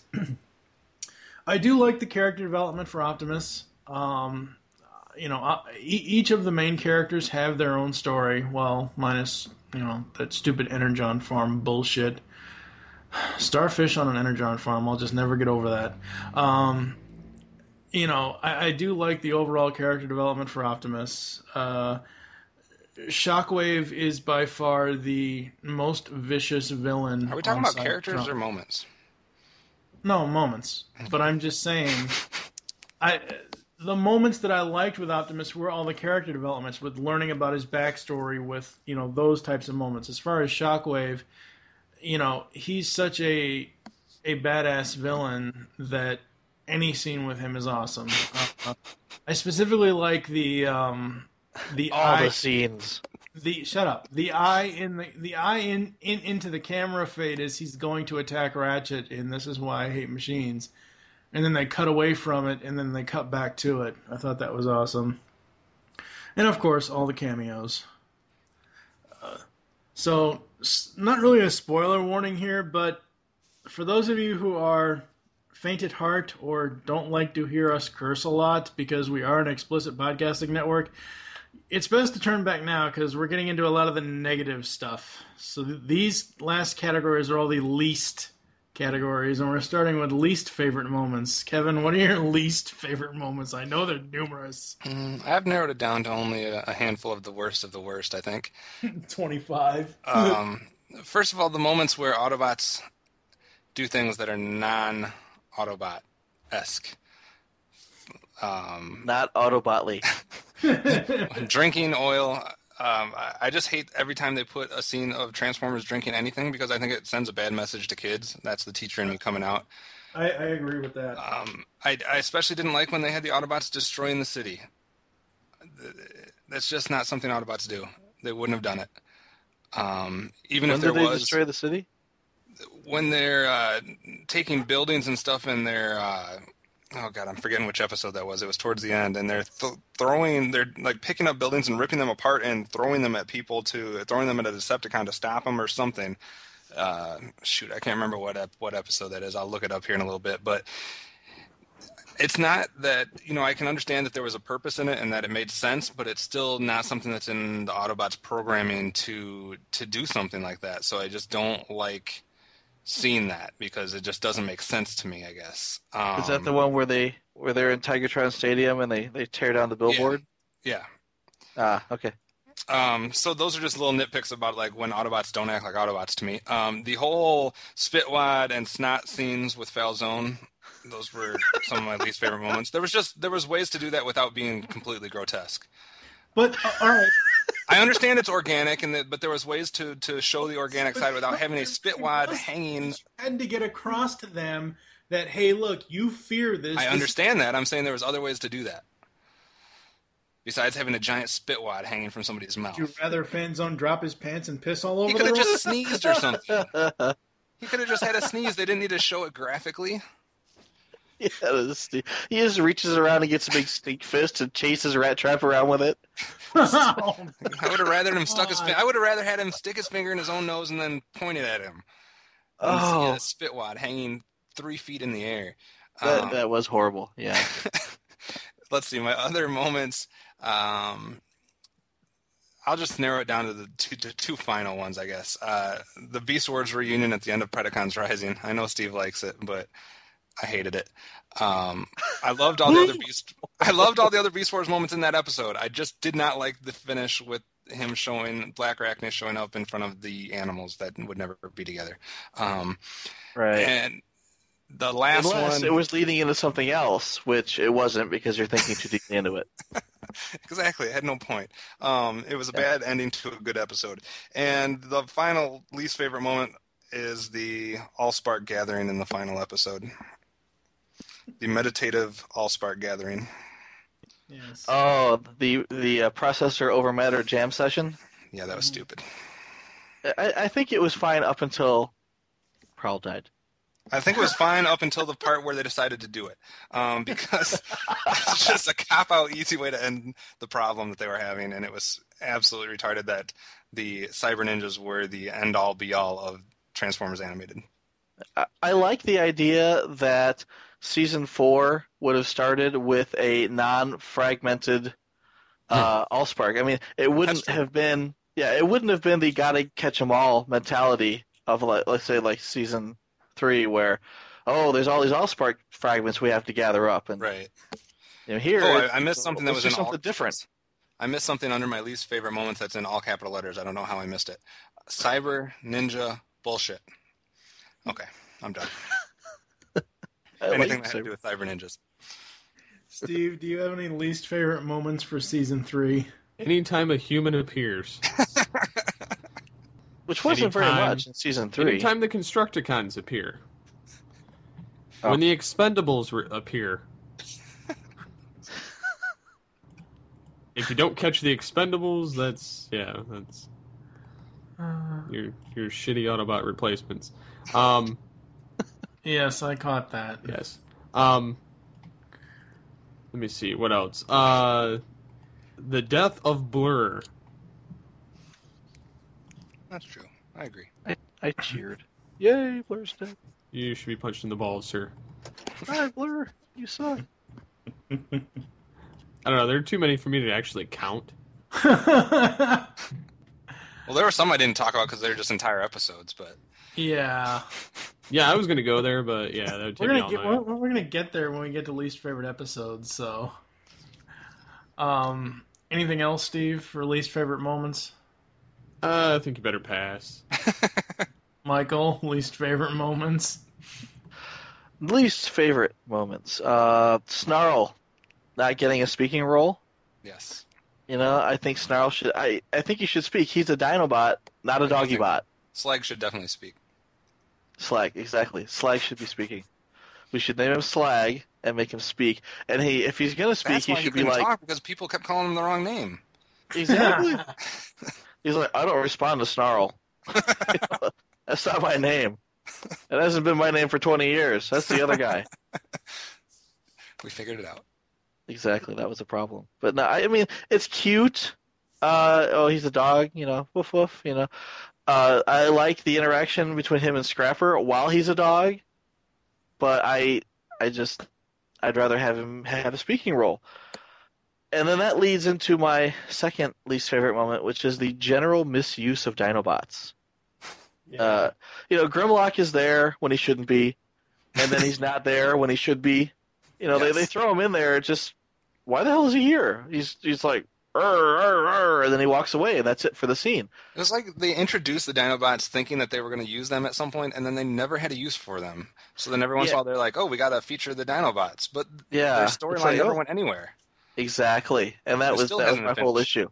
I do like the character development for Optimus. Um, you know, uh, e- each of the main characters have their own story. Well, minus you know that stupid Energon farm bullshit. Starfish on an Energon farm. I'll just never get over that. Um, you know, I, I do like the overall character development for Optimus. Uh, Shockwave is by far the most vicious villain. Are we talking about Cybertron. characters or moments? No, moments. But I'm just saying, I the moments that I liked with Optimus were all the character developments, with learning about his backstory, with you know those types of moments. As far as Shockwave, you know, he's such a a badass villain that any scene with him is awesome. Uh, I specifically like the. Um, The all eye, the scenes. The shut up. The eye in the the eye in, in into the camera fade as he's going to attack Ratchet, and this is why I hate machines. And then they cut away from it, and then they cut back to it. I thought that was awesome. And of course, all the cameos. Uh, so, not really a spoiler warning here, but for those of you who are faint at heart or don't like to hear us curse a lot because we are an explicit podcasting network, it's best to turn back now because we're getting into a lot of the negative stuff. So th- these last categories are all the least categories, and we're starting with least favorite moments. Kevin, what are your least favorite moments? I know they're numerous. Mm, I've narrowed it down to only a, a handful of the worst of the worst, I think. twenty-five. um, first of all, the moments where Autobots do things that are non-Autobot-esque. Um, Not Autobotly. Drinking oil. Um, I, I just hate every time they put a scene of Transformers drinking anything because I think it sends a bad message to kids. That's the teacher in me coming out. I, I agree with that. Um, I, I especially didn't like when they had the Autobots destroying the city. That's just not something Autobots do. They wouldn't have done it. Um, even when if there did they was destroy the city? When they're uh, taking buildings and stuff in their. Uh, Oh God, I'm forgetting which episode that was. It was towards the end, and they're th- throwing, they're like picking up buildings and ripping them apart and throwing them at people to, throwing them at a Decepticon to stop them or something. Uh, shoot, I can't remember what ep- what episode that is. I'll look it up here in a little bit. But it's not that, you know, I can understand that there was a purpose in it and that it made sense, but it's still not something that's in the Autobots programming to to do something like that. So I just don't like seeing that because it just doesn't make sense to me, I guess. Um, Is that the one where they where they're in Tigertron Stadium and they, they tear down the billboard? Yeah. Ah, okay. Um, so those are just little nitpicks about like when Autobots don't act like Autobots to me. Um, the whole Spitwad and Snot scenes with Falzone, those were some of my least favorite moments. There was just there was ways to do that without being completely grotesque. But uh, all right, I understand it's organic, and that, but there was ways to, to show the organic side without having a spitwad hanging. Had to get across to them that, hey, look, you fear this. I this understand that. I'm saying there was other ways to do that. Besides having a giant spitwad hanging from somebody's mouth. Would you rather Fanzone drop his pants and piss all over He the could have room? just sneezed or something. He could have just had a sneeze. They didn't need to show it graphically. Yeah, this- he just reaches around and gets a big stink fist and chases Rat Trap around with it. Oh, I would have rather him stuck his. God. Fi- I would have rather had him stick his finger in his own nose and then point it at him. And Oh. see a spitwad hanging three feet in the air. That, Um, that was horrible. Yeah. let's see, my other moments. Um, I'll just narrow it down to the two, to two final ones, I guess. Uh, the Beast Wars reunion at the end of Predacons Rising. I know Steve likes it, but I hated it. Um, I loved all the other Beast. I loved all the other Beast Wars moments in that episode. I just did not like the finish with him showing Black Arachne showing up in front of the animals that would never be together. Um, Right. and the last Unless one, it was leading into something else, which it wasn't because you're thinking too deeply into it. exactly, it had no point. Um, it was a bad ending to a good episode. And the final least favorite moment is the Allspark gathering in the final episode. The meditative Allspark gathering. yes. Oh, the the uh, processor over matter jam session. Yeah, that was stupid. I, I think it was fine up until Prowl died. I think it was fine up until the part where they decided to do it, um, because it's just a cop-out, easy way to end the problem that they were having, and it was absolutely retarded that the Cyber Ninjas were the end-all, be-all of Transformers Animated. I, I like the idea that season four would have started with a non-fragmented uh, Allspark. I mean, it wouldn't have been, yeah, it wouldn't have been the gotta catch 'em all mentality of, like, let's say, like season three, where, oh, there's all these Allspark fragments we have to gather up, and Right. you know, here, Oh, it's- I, I missed something that let's was do in all something different. I missed something under my least favorite moments that's in all capital letters. I don't know how I missed it. Cyber Ninja bullshit. Okay, I'm done. I like Anything that had Cyber- to do with Cyber Ninjas. Steve, do you have any least favorite moments for season three? Anytime a human appears. Which wasn't very Anytime- much in season three. Anytime the Constructicons appear. Oh. When the Expendables re- appear. If you don't catch the Expendables, that's, yeah, that's your your shitty Autobot replacements. Um, Yes, I caught that. yes. Um, let me see, what else? Uh, the death of Blur. That's true. I agree. I, I cheered. Yay, Blur's dead. You should be punched in the balls, sir. Hi, Blur. You suck. I don't know, there are too many for me to actually count. Well, there were some I didn't talk about because they're just entire episodes, but Yeah, Yeah, I was going to go there, but yeah, that would take we're me gonna all get night. we're, we're gonna get there when we get to least favorite episodes. So, um, anything else, Steve, for least favorite moments? Uh, I think you better pass. Michael, least favorite moments? Least favorite moments. Uh, Snarl not getting a speaking role. yes. You know, I think Snarl should. I, I think he should speak. He's a Dinobot, not a doggy bot. Slag should definitely speak. Slag, exactly. Slag should be speaking. We should name him Slag and make him speak. And he, if he's gonna speak, That's he why he should be couldn't like, talk because people kept calling him the wrong name. exactly. He's like, I don't respond to Snarl. That's not my name. It hasn't been my name for twenty years. That's the other guy. We figured it out. Exactly, that was a problem. But no, I mean, it's cute. Uh, oh, he's a dog, you know, woof woof, you know. Uh, I like the interaction between him and Scrapper while he's a dog, but I, I just, I'd rather have him have a speaking role. And then that leads into my second least favorite moment, which is the general misuse of Dinobots. Uh, you know, Grimlock is there when he shouldn't be, and then he's not there when he should be. You know, Yes. they, they throw him in there. Just why the hell is he here? He's he's like, "Arr, arr, arr," and then he walks away, and that's it for the scene. It was like they introduced the Dinobots thinking that they were going to use them at some point, and then they never had a use for them. So then every once in a Yeah. while they're like, oh, we got to feature the Dinobots. But Yeah, their it's storyline like, never oh. went anywhere. Exactly, and that It was still that was hasn't my been whole finished. issue.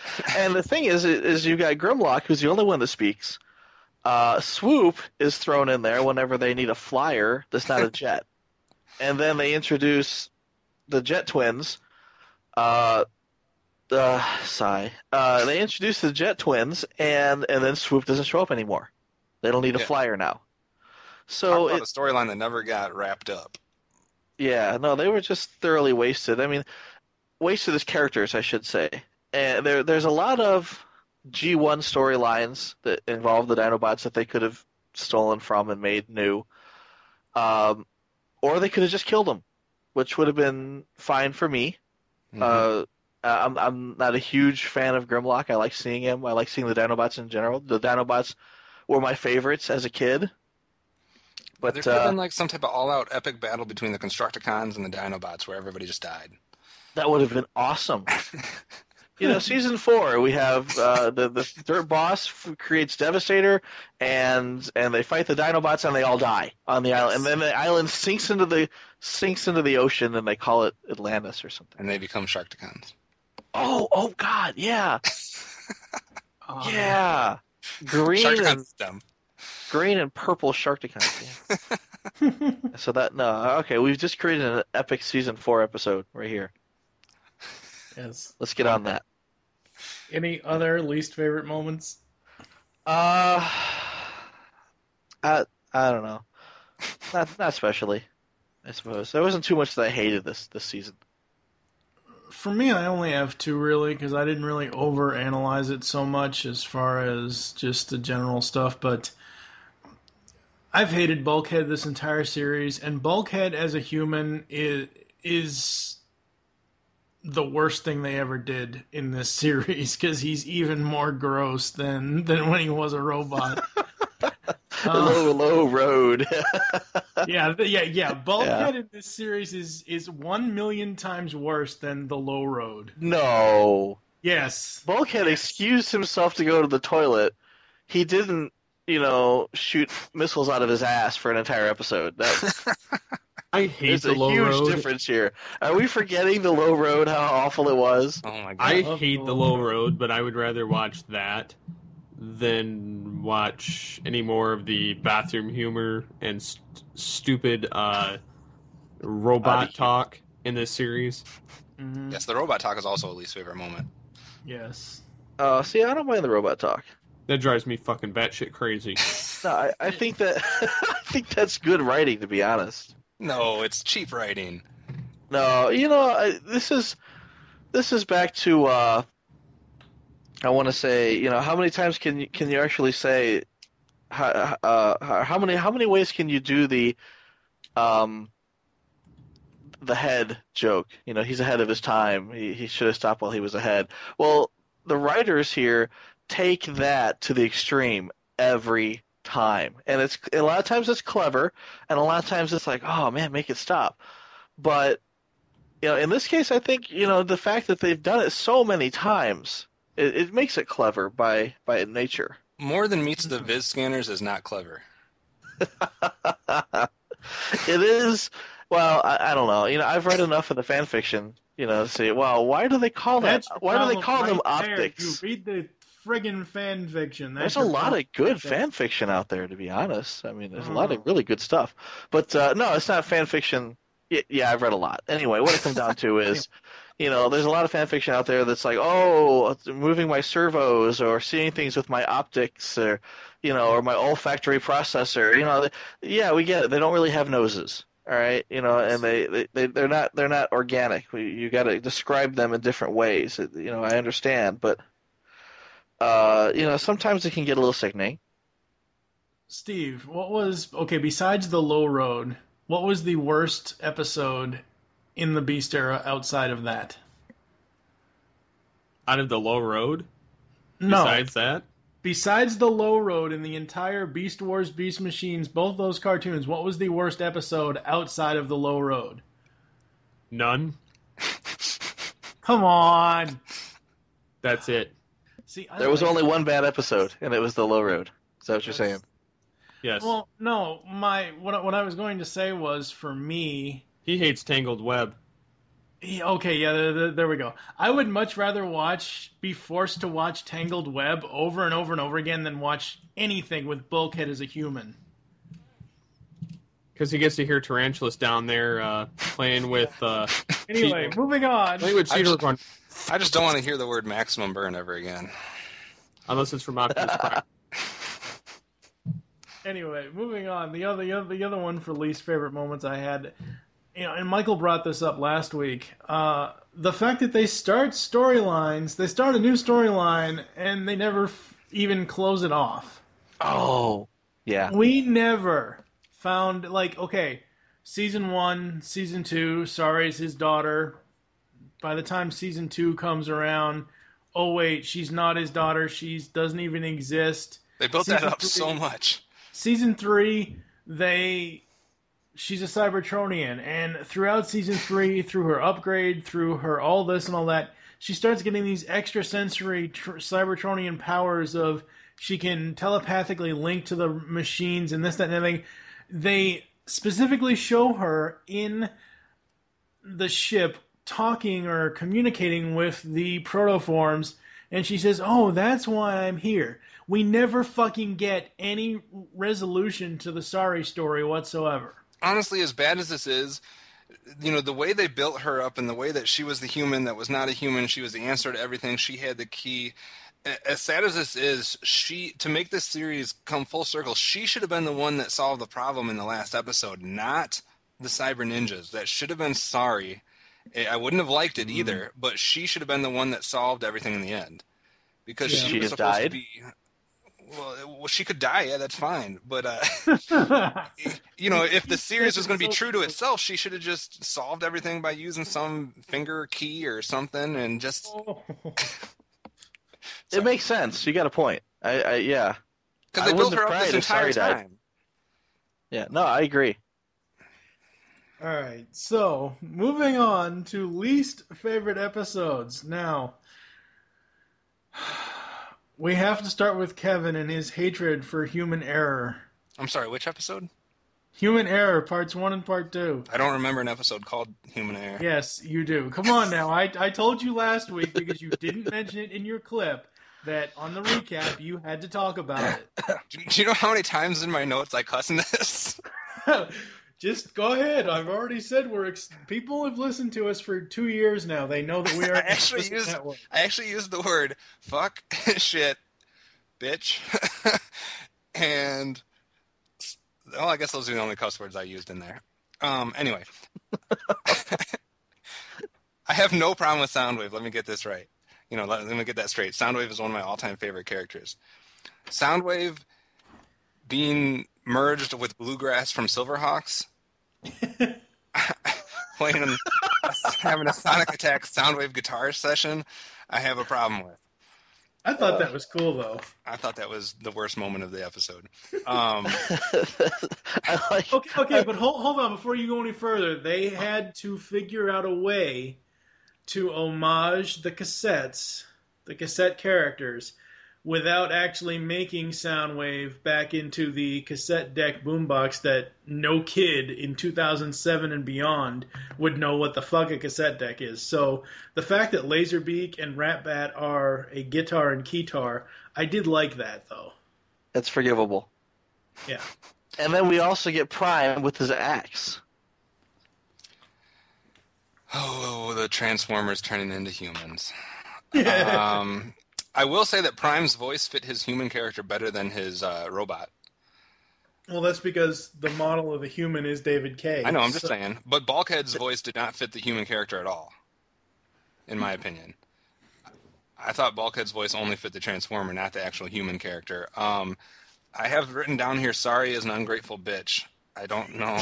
And the thing is, is you got Grimlock, who's the only one that speaks. Uh, Swoop is thrown in there whenever they need a flyer that's not a jet. And then they introduce the Jet Twins. Uh, uh, sigh. Uh, they introduce the Jet Twins, and, and then Swoop doesn't show up anymore. They don't need a Yeah. flyer now. So Talk about it, a storyline that never got wrapped up. yeah, no, they were just thoroughly wasted. I mean, wasted as characters, I should say. And there, there's a lot of G one storylines that involve the Dinobots that they could have stolen from and made new. Um, or they could have just killed them, which would have been fine for me. Mm-hmm. Uh, I'm I'm not a huge fan of Grimlock. I like seeing him. I like seeing the Dinobots in general. The Dinobots were my favorites as a kid. But there could have uh, been like some type of all-out epic battle between the Constructicons and the Dinobots where everybody just died. that would have been awesome. You know, season four, we have uh, the the dirt boss f- creates Devastator, and and they fight the Dinobots, and they all die on the island, and then the island sinks into the sinks into the ocean, and they call it Atlantis or something. And they become Sharkticons. Oh, oh God, yeah, Oh, yeah, green Sharkticons and is dumb. green and purple Sharkticons. Yeah. So that no, okay, we've just created an epic season four episode right here. Yes. Let's get on that. Any other least favorite moments? Uh, I I don't know. Not not especially. I suppose there wasn't too much that I hated this this season. For me, I only have two really because I didn't really overanalyze it so much as far as just the general stuff. But I've hated Bulkhead this entire series, and Bulkhead as a human is is the worst thing they ever did in this series because he's even more gross than than when he was a robot. low low road. yeah, th- yeah, yeah. Bulkhead yeah. in this series is is one million times worse than the Low Road. No. Yes. Bulkhead excused himself to go to the toilet. He didn't, you know, shoot missiles out of his ass for an entire episode. That, I hate there's the a Low huge Road. difference here. Are we forgetting the Low Road? How awful it was. Oh my god! I love hate the the Low Low Road, but I would rather watch that than watch any more of the bathroom humor and st- stupid uh, robot Uh, talk in this series. Mm-hmm. Yes, the robot talk is also a least favorite moment. Yes. Uh, see, I don't mind the robot talk. That drives me fucking batshit crazy. No, I, I think that I think that's good writing, to be honest. No, it's cheap writing. No, you know, I, this is this is back to uh, I want to say, you know, how many times can you can you actually say how, uh, how many how many ways can you do the um the head joke? You know, he's ahead of his time. He he should have stopped while he was ahead. Well, the writers here take that to the extreme every time, and it's a lot of times it's clever, and a lot of times it's like, oh man, make it stop. But you know, in this case, I think you know the fact that they've done it so many times, it, it makes it clever by by nature. More than meets the Viz scanners is not clever. It is. Well, I, I don't know. You know, I've read enough of the fan fiction, you know, to say, well, why do they call that? That's the Why do they problem call them right there. optics? You read the friggin' fan fiction. That's There's a your lot problem. of good Yeah. fan fiction out there, to be honest. I mean, there's a lot Mm. of really good stuff. But uh, no, it's not fan fiction. Y- Yeah, I've read a lot. Anyway, what it comes down to is, you know, there's a lot of fan fiction out there that's like, oh, moving my servos or seeing things with my optics or, you know, or my olfactory processor. You know, th- yeah, we get it. They don't really have noses. All right, you know, and they, they, they they're not they're not organic. We, you got to describe them in different ways. It- You know, I understand, but uh, you know, sometimes it can get a little sickening. Steve, what was okay besides the Low Road? What was the worst episode in the Beast era outside of that? Out of the Low Road? No, Besides that? besides the Low Road in the entire Beast Wars, Beast Machines, both those cartoons, what was the worst episode outside of the Low Road? None. Come on. That's it. See, I There was like- only one bad episode, and it was the Low Road. Is that what you're saying? Yes. Well, no, my what I- what I was going to say was for me, He hates Tangled Web. Yeah, okay, yeah, th- th- there we go. I would much rather watch, be forced to watch Tangled Web over and over and over again than watch anything with Bulkhead as a human. Because he gets to hear Tarantulas down there uh, playing with. Uh, anyway, cheat- moving on. Playing with I cheater just, going, I just don't want to hear the word maximum burn ever again. unless it's from Optimus Prime. Anyway, moving on. The other, the other, the other one for least favorite moments I had, you know, and Michael brought this up last week. Uh, the fact that they start storylines, they start a new storyline, and they never f- even close it off. Oh, yeah. We never found, like, okay, season one, season two, Sari's his daughter. By the time season two comes around, oh wait, she's not his daughter. She doesn't even exist. They built Season that up three- so much. Season three, they she's a Cybertronian, and throughout season three, through her upgrade, through her all this and all that, she starts getting these extrasensory tr- Cybertronian powers of she can telepathically link to the machines and this, that, and everything. They specifically show her in the ship talking or communicating with the protoforms, and she says, "Oh, that's why I'm here." We never fucking get any resolution to the Sari story whatsoever. Honestly, as bad as this is, you know, the way they built her up and the way that she was the human that was not a human, she was the answer to everything, she had the key. As sad as this is, she to make this series come full circle, she should have been the one that solved the problem in the last episode, not the Cyber Ninjas. That should have been Sari. I wouldn't have liked it either, but she should have been the one that solved everything in the end. Because Yeah. she, She was just supposed died? to be... Well, well, she could die, yeah, that's fine. But, uh, you know, if the series was going to be true to itself, she should have just solved everything by using some finger key or something and just... It makes sense. You got a point. I, I yeah. Because they I built wouldn't her have up this cried if entire Sari died. time. Yeah, no, I agree. All right, so moving on to least favorite episodes. Now, we have to start with Kevin and his hatred for human error. I'm sorry, which episode? Human Error, parts one and part two. I don't remember an episode called Human Error. Yes, you do. Come on now. I, I told you last week because you didn't mention it in your clip that on the recap you had to talk about it. Do, do you know how many times in my notes I cuss in this? Just go ahead. I've already said we're ex- people have listened to us for two years now. They know that we are I an actually explicit used network. I actually used the word fuck, shit, bitch, and well, I guess those are the only cuss words I used in there. Um, anyway, I have no problem with Soundwave. Let me get this right. You know, let, let me get that straight. Soundwave is one of my all-time favorite characters. Soundwave being merged with Bluegrass from Silverhawks, playing, having a Sonic Attack Soundwave guitar session, I have a problem with. I thought that was cool, though. I thought that was the worst moment of the episode. Um, I like. Okay, okay, but hold, hold on. Before you go any further, they had to figure out a way to homage the cassettes, the cassette characters, without actually making Soundwave back into the cassette deck boombox that no kid in two thousand seven and beyond would know what the fuck a cassette deck is. So the fact that Laserbeak and Ratbat are a guitar and keytar, I did like that, though. That's forgivable. Yeah. And then we also get Prime with his axe. oh, the Transformers turning into humans. Um, I will say that Prime's voice fit his human character better than his uh, robot. Well, that's because the model of the human is David Kaye. I know, I'm just so- saying. But Bulkhead's voice did not fit the human character at all, in my opinion. I thought Bulkhead's voice only fit the Transformer, not the actual human character. Um, I have written down here, Sari is an ungrateful bitch. I don't know.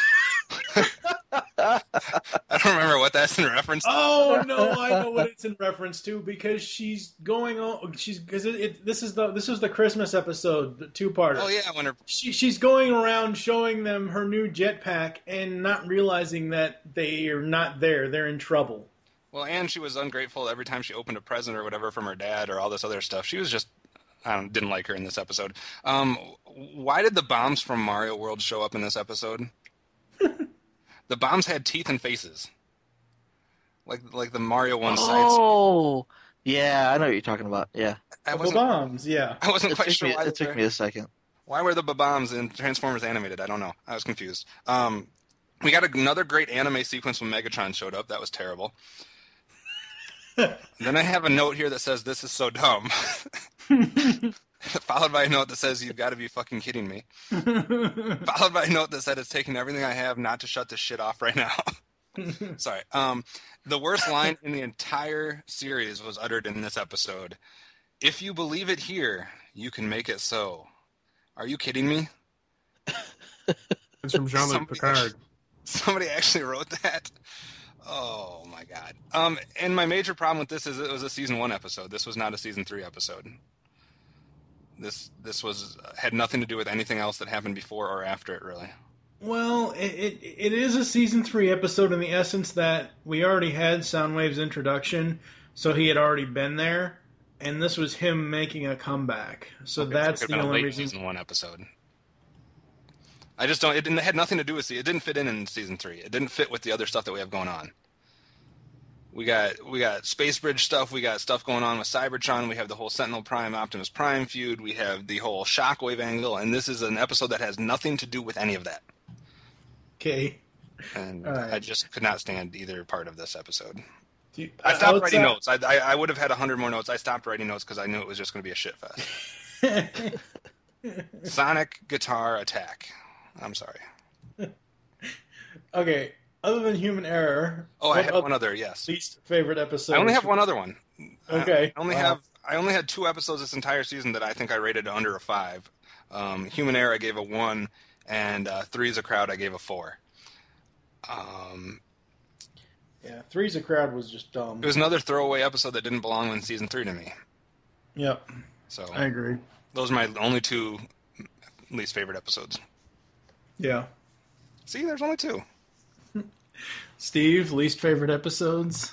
I don't remember what that's in reference to. Oh no, I know what it's in reference to because she's going on. She's because it, it. This is the this is the Christmas episode, the two-parter. Oh yeah, when her She, she's going around showing them her new jetpack and not realizing that they are not there. They're in trouble. well, and she was ungrateful every time she opened a present or whatever from her dad or all this other stuff. She was just I don't, didn't like her in this episode. Um, why did the bombs from Mario World show up in this episode? The bombs had teeth and faces. like like the Mario one side. Oh, yeah, I know what you're talking about. Yeah, I The wasn't, bombs, yeah. I wasn't it quite took, sure me, why it took they're- me a second. Why were the bombs in Transformers animated? I don't know. I was confused. Um, we got another great anime sequence when Megatron showed up. That was terrible. Then I have a note here that says, "This is so dumb." Followed by a note that says, "You've got to be fucking kidding me." Followed by a note that said, "It's taking everything I have not to shut this shit off right now." Sorry. Um, the worst line in the entire series was uttered in this episode. "If you believe it here, you can make it so." Are you kidding me? It's from Jean-Luc Somebody Picard. actually- Somebody actually wrote that. Oh my god. Um, and my major problem with this is it was a season one episode. This was not a season three episode. This this was had nothing to do with anything else that happened before or after it, really. Well, it, it it is a season three episode in the essence that we already had Soundwave's introduction, so he had already been there, and this was him making a comeback. So Okay, that's so it could've the been a only late reason. season one episode. I just don't. It didn't it had nothing to do with it. It didn't fit in in season three. It didn't fit with the other stuff that we have going on. We got we got Space Bridge stuff. We got stuff going on with Cybertron. We have the whole Sentinel Prime Optimus Prime feud. We have the whole Shockwave angle, and this is an episode that has nothing to do with any of that. Okay. And All right. I just could not stand either part of this episode. Do you- I stopped outside- writing notes. I, I I would have had a hundred more notes. I stopped writing notes because I knew it was just going to be a shit fest. Sonic Guitar Attack. I'm sorry. Okay. Other than Human Error. Oh, I what had other one other. Yes, least favorite episode. I only have one other one. Okay. I only Wow. have I only had two episodes this entire season that I think I rated under a five. Um, Human Error I gave a one, and uh, Three's a Crowd I gave a four. Um, Yeah, Three's a Crowd was just dumb. it was another throwaway episode that didn't belong in season three to me. Yep, So I agree. those are my only two least favorite episodes. Yeah. See, there's only two. Steve, least favorite episodes?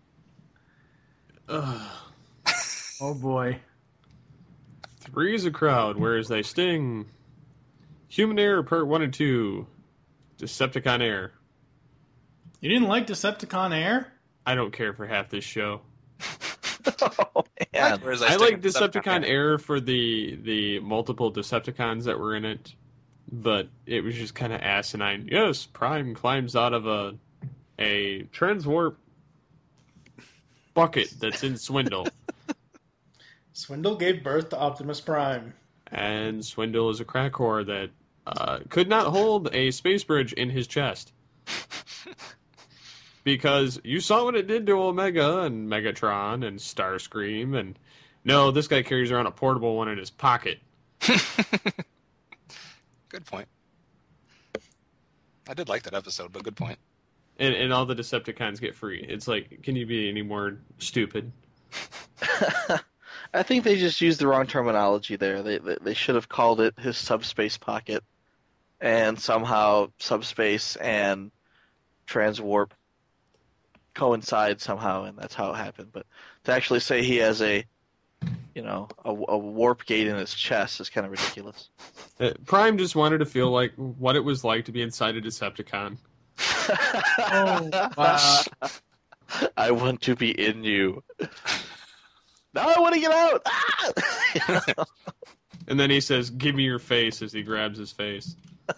Ugh. Oh boy. Three's a Crowd, whereas they sting. Human Error Part one and two. Decepticon Air. You didn't like Decepticon Air? I don't care for half this show. Oh, man. Whereas I stick like with Decepticon Air for the the multiple Decepticons that were in it, but it was just kind of asinine. Yes, Prime climbs out of a a transwarp bucket that's in Swindle, Swindle gave birth to Optimus Prime. and Swindle is a crack whore that uh, could not hold a space bridge in his chest. Because you saw what it did to Omega and Megatron and Starscream, and no, this guy carries around a portable one in his pocket. Good point. I did like that episode, but good point. And, and all the Decepticons get free. It's like, can you be any more stupid? I think they just used the wrong terminology there. They they, they should have called it his subspace pocket, and somehow subspace and transwarp coincide somehow, and that's how it happened. But to actually say he has a, you know, a, a warp gate in his chest is kind of ridiculous. Uh, Prime just wanted to feel like what it was like to be inside a Decepticon. Oh, wow. I want to be in you. Now I want to get out. Ah! And then he says, "Give me your face," as he grabs his face.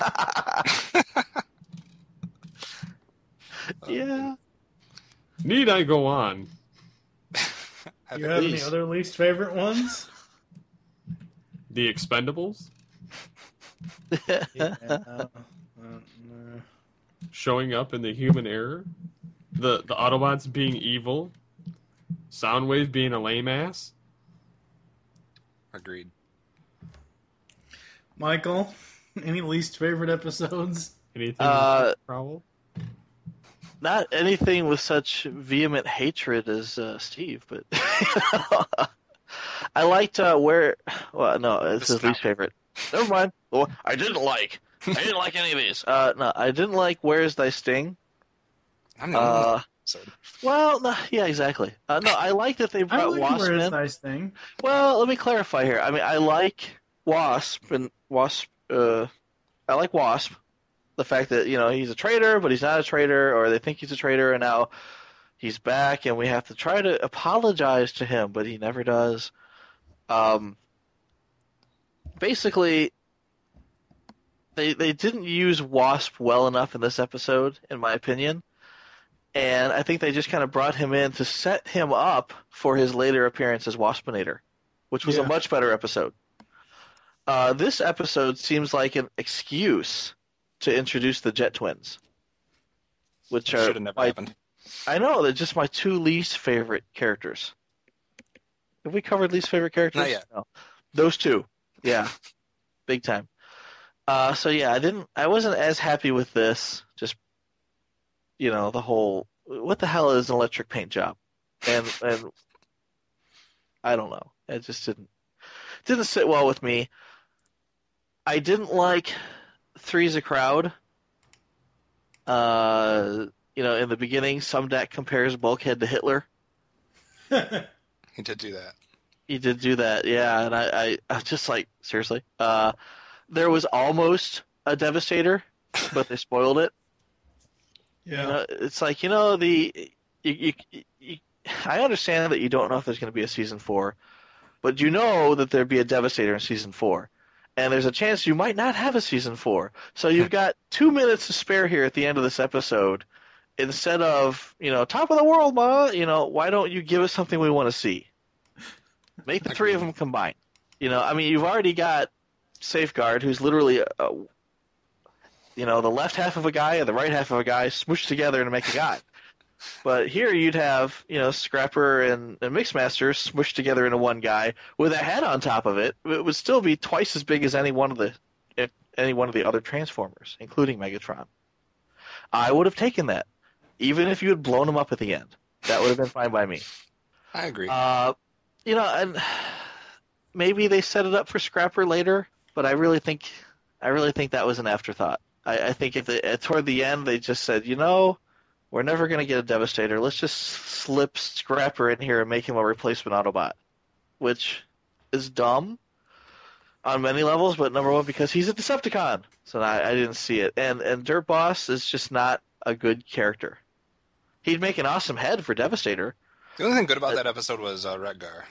Yeah. Need I go on? You have any Please. other least favorite ones? The Expendables? Yeah. uh, no. Showing up in the Human Error? The, the Autobots being evil? Soundwave being a lame ass? Agreed. Michael, any least favorite episodes? Anything? Uh, Prowl? Not anything with such vehement hatred as uh, Steve, but I liked uh, where. Well, no, it's his least favorite. Never mind. Well, I didn't like. I didn't like any of these. Uh, no, I didn't like Where's Thy Sting. I'm not Uh, episode. well, no, yeah, exactly. Uh, no, I like that they I brought like Wasp where it's in. nice thing. Well, let me clarify here. I mean, I like Wasp and Wasp. Uh, I like Wasp. The fact that, you know, he's a traitor, but he's not a traitor, or they think he's a traitor, and now he's back, and we have to try to apologize to him, but he never does. Um, basically, they they didn't use Wasp well enough in this episode, in my opinion, and I think they just kind of brought him in to set him up for his later appearance as Waspinator, which was Yeah. a much better episode. Uh, this episode seems like an excuse to introduce the Jet Twins, which are Should have never my- happened. I know, they're just my two least favorite characters. Have we covered least favorite characters? Not yet. No. Those two. Yeah. Big time. Uh, so yeah, I didn't I wasn't as happy with this. Just you know, the whole what the hell is an electric paint job? And and I don't know. It just didn't didn't sit well with me. I didn't like Three's a Crowd. Uh You know, in the beginning, some deck compares Bulkhead to Hitler. He did do that. He did do that, yeah. And I, I, I was just like, seriously? Uh, there was almost a Devastator, but they spoiled it. Yeah. You know, it's like, you know, the you, you, you, I understand that you don't know if there's going to be a season four, but you know that there'd be a Devastator in season four. And there's a chance you might not have a season four. So you've got two minutes to spare here at the end of this episode. Instead of, you know, top of the world, Ma, you know, why don't you give us something we want to see? Make the three of them combine. You know, I mean, you've already got Safeguard, who's literally, a, you know, the left half of a guy and the right half of a guy smooshed together to make a guy. But here you'd have, you know, Scrapper and, and Mixmaster smooshed together into one guy with a head on top of it. It would still be twice as big as any one of the any one of the other Transformers, including Megatron. I would have taken that. Even if you had blown him up at the end, that would have been fine by me. I agree. Uh, you know, and maybe they set it up for Scrapper later, but I really think, I really think that was an afterthought. I, I think if they, toward the end they just said, you know, we're never going to get a Devastator. Let's just slip Scrapper in here and make him a replacement Autobot, which is dumb on many levels. But number one, because he's a Decepticon, so I, I didn't see it. And and Dirt Boss is just not a good character. He'd make an awesome head for Devastator. The only thing good about that episode was uh, Redgar.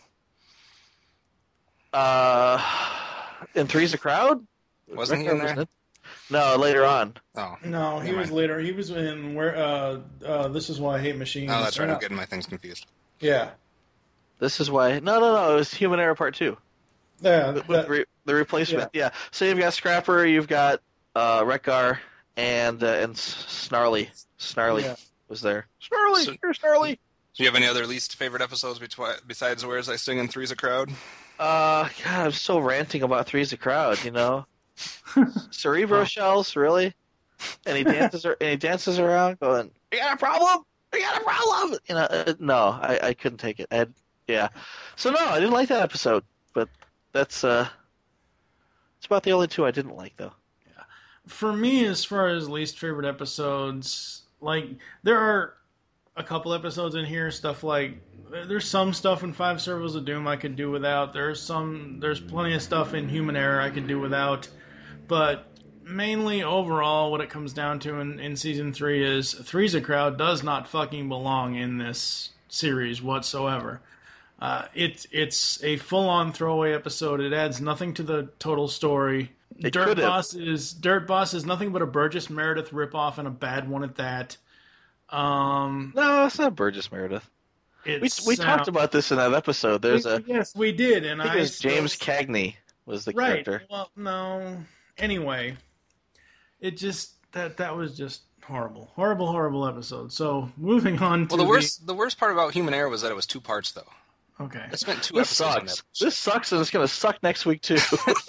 Uh, in Three's a Crowd? Wasn't he in there? Wasn't it? No, later on. Oh. No, he never was mind. later. He was in where. Uh, uh, this is why I hate machines. Oh, that's right. Or I'm not- getting my things confused. Yeah, This is why. No, no, no. It was Human Era Part Two. yeah. The, that- re- the replacement. Yeah. So you've got Scrapper, you've got uh, Rekgar, and uh, and S- Snarly. Snarly Yeah. was there. Snarly, So- you're Snarly. Do you have any other least favorite episodes betwi- besides Where's I Sing and Three's a Crowd? Uh, God, I'm still ranting about Three's a Crowd. You know, Cerebro Shells, really? And he dances, ar- and he dances around, going, "You got a problem? You got a problem?" You know, uh, no, I, I couldn't take it. I had, yeah. So no, I didn't like that episode. But that's uh, it's about the only two I didn't like, though. For me, as far as least favorite episodes, like there are a couple episodes in here. Stuff like there's some stuff in Five Servals of Doom I could do without. There's some, there's plenty of stuff in Human Error I could do without. But mainly overall, what it comes down to in, in season three is Three's a Crowd does not fucking belong in this series whatsoever. Uh, it's it's a full-on throwaway episode. It adds nothing to the total story. It Dirt could've. Boss is Dirt Boss is nothing but a Burgess Meredith ripoff and a bad one at that. Um, No, it's not Burgess Meredith. We it's, we uh, talked about this in that episode. There's a yes, we did, and I think I it was still- James Cagney was the right. character. Well, no. Anyway, it just that that was just horrible, horrible, horrible episode. So moving on to Well, the worst the worst part about Human Error was that it was two parts, though. The, okay. I spent two This episodes on sucks. that. This sucks, and it's gonna suck next week too.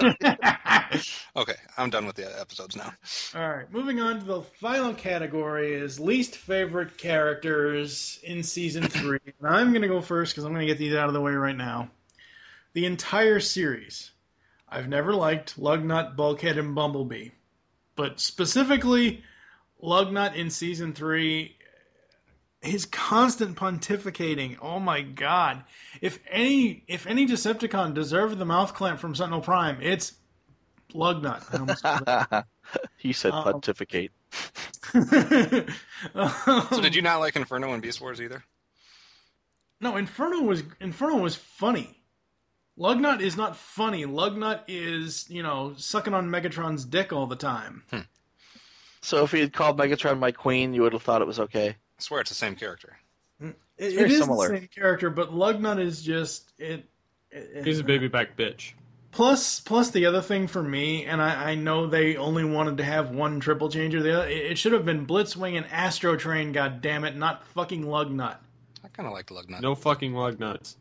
Okay, I'm done with the episodes now. All right, moving on to the final category is least favorite characters in season three. And I'm going to go first because I'm going to get these out of the way right now. The entire series, I've never liked Lugnut, Bulkhead, and Bumblebee, but specifically Lugnut in season three. His constant pontificating. Oh my god! If any if any Decepticon deserved the mouth clamp from Sentinel Prime, it's Lugnut. I almost called it. He said Um, pontificate. Um, So did you not like Inferno and Beast Wars either? No, Inferno was Inferno was funny. Lugnut is not funny. Lugnut is, you know, sucking on Megatron's dick all the time. Hmm. So if he had called Megatron my queen, you would have thought it was okay. I swear it's the same character. It, very it is similar. the same character, but Lugnut is just it. it He's a baby back bitch. Plus, plus the other thing for me, and I, I know they only wanted to have one triple changer. The other, it, it should have been Blitzwing and Astro Train. God damn it, not fucking Lugnut. I kind of liked Lugnut. No fucking lug nuts.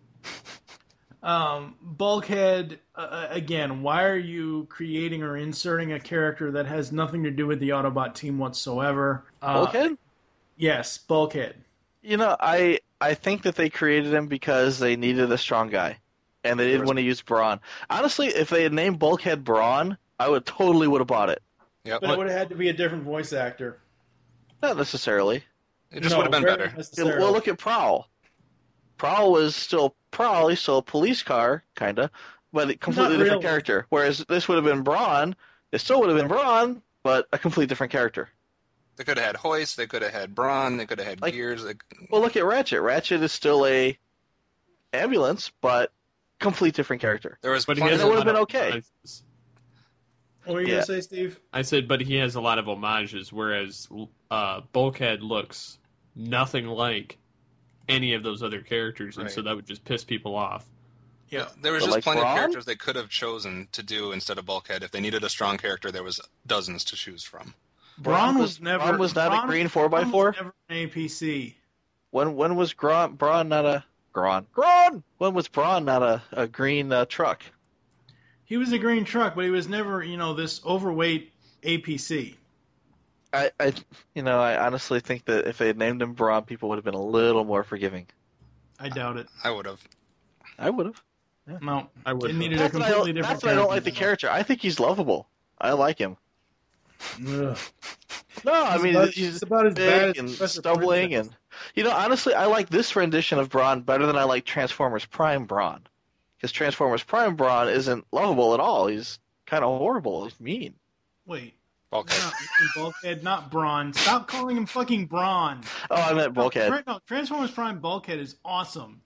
Um, Bulkhead, uh, again, why are you creating or inserting a character that has nothing to do with the Autobot team whatsoever? Uh, Bulkhead? Yes, Bulkhead. You know, I I think that they created him because they needed a strong guy, and they didn't want to use Brawn. Honestly, if they had named Bulkhead Brawn, I would totally would have bought it. Yep. But it would have had to be a different voice actor. Not necessarily. It just No, would have been very better. necessarily. Well, look at Prowl. Prowl was still Prowl. He's still a police car, kind of, but a completely Not different really. character. Whereas this would have been Brawn. It still would have been Brawn, but a completely different character. They could have had Hoist. They could have had Brawn. They could have had Like- Gears. They, Well, look at Ratchet. Ratchet is still a ambulance, but complete different character. there was But he plenty has it a would lot have been of okay. homages. What were you Yeah. going to say, Steve? I said, but he has a lot of homages, whereas uh, Bulkhead looks nothing like any of those other characters, and Right. so that would just piss people off. Yeah. There was But just like plenty Brawn? of characters they could have chosen to do instead of Bulkhead. If they needed a strong character, there was dozens to choose from. Braun Braun was, was- never. Braun was not a Braun- green four by Braun four? was never an A P C. When when was Braun, Braun not a Braun? Braun. When was Braun not a, a green uh, truck? He was a green truck, but he was never, you know, this overweight A P C. I, I you know I honestly think that if they had named him Braun, people would have been a little more forgiving. I doubt it. I would have. I would have. No, I would. it needed Not a that I completely don't, different not that I don't like the character. character. I think he's lovable. I like him. Ugh. No, I He's mean about- he's he's about as bad big as and Professor stumbling, Princess. and you know honestly, I like this rendition of Braun better than I like Transformers Prime Braun, because Transformers Prime Braun isn't lovable at all. He's kind of horrible. He's mean. Wait. Bulkhead. Not Bulkhead, not Braun. Stop calling him fucking Braun. Oh, I meant Bulkhead. No, no, Transformers Prime Bulkhead is awesome.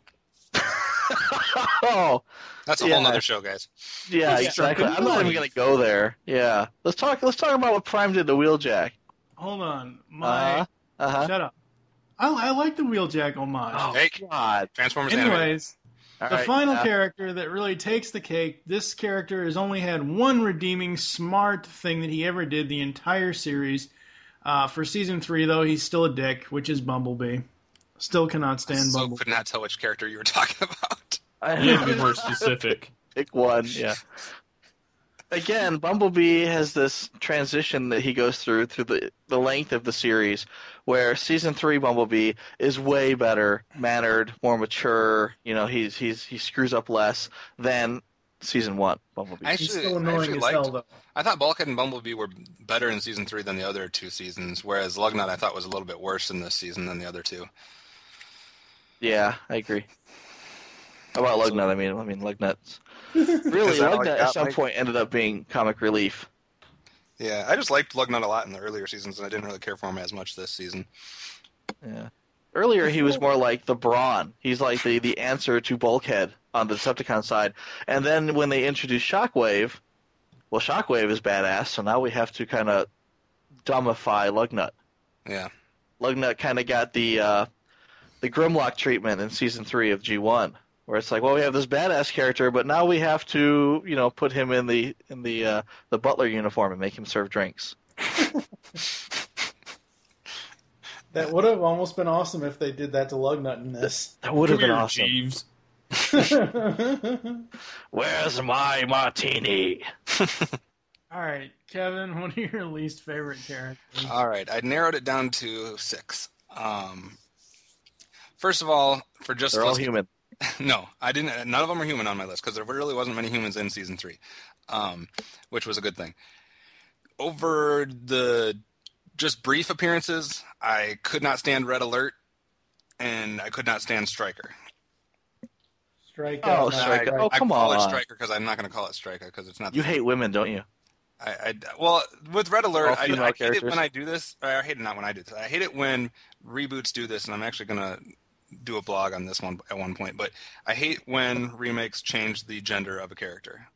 Oh, That's a Yeah. whole nother show, guys. yeah, Yeah, exactly. sure. I'm not even gonna go there. Yeah, let's talk. Let's talk about what Prime did to Wheeljack. Hold on. My Uh huh. Shut up. I, I like the Wheeljack homage. Oh Hey. God. Transformers animated. Anyways, All the right, final yeah. character that really takes the cake, this character has only had one redeeming smart thing that he ever did the entire series. Uh, for season three, though, he's still a dick, which is Bumblebee. Still cannot stand So Bumblebee. could not tell which character you were talking about. I You need to be more specific. Pick one. Yeah. Again, Bumblebee has this transition that he goes through through the the length of the series, where season three Bumblebee is way better mannered, more mature. You know, he's he's he screws up less than season one Bumblebee. I He's actually, still I annoying actually as liked. hell, though. I thought Bulkhead and Bumblebee were better in season three than the other two seasons, whereas Lugnut I thought was a little bit worse in this season than the other two. Yeah, I agree. About Lugnut, I mean, I mean Lugnut's really Is that Lugnut like at that, some Mike? point ended up being comic relief. Yeah, I just liked Lugnut a lot in the earlier seasons, and I didn't really care for him as much this season. Yeah. Earlier, he was more like the Brawn. He's like the, the answer to Bulkhead on the Decepticon side. And then when they introduced Shockwave, well, Shockwave is badass, so now we have to kind of dumbify Lugnut. Yeah. Lugnut kind of got the uh, the Grimlock treatment in season three of G one, where it's like, well, we have this badass character, but now we have to, you know, put him in the in the uh, the butler uniform and make him serve drinks. That would have almost been awesome if they did that to Lugnut in this. That would have Come been here, awesome. Jeeves. Where's my martini? All right, Kevin, what are your least favorite characters? All right, I narrowed it down to six. Um, first of all, for just They're all let's- human. No, I didn't. None of them are human on my list because there really wasn't many humans in season three, um, which was a good thing. Over the just brief appearances, I could not stand Red Alert, and I could not stand Striker. Strike Oh, out. Striker. Right. Oh, I come call on. it Striker because I'm not going to call it Striker because it's not. You the hate women, don't you? I, I well with Red Alert, All I, female I hate characters. it when I do this. I hate it not when I do this. I hate it when reboots do this, and I'm actually gonna do a blog on this one at one point. But I hate when remakes change the gender of a character.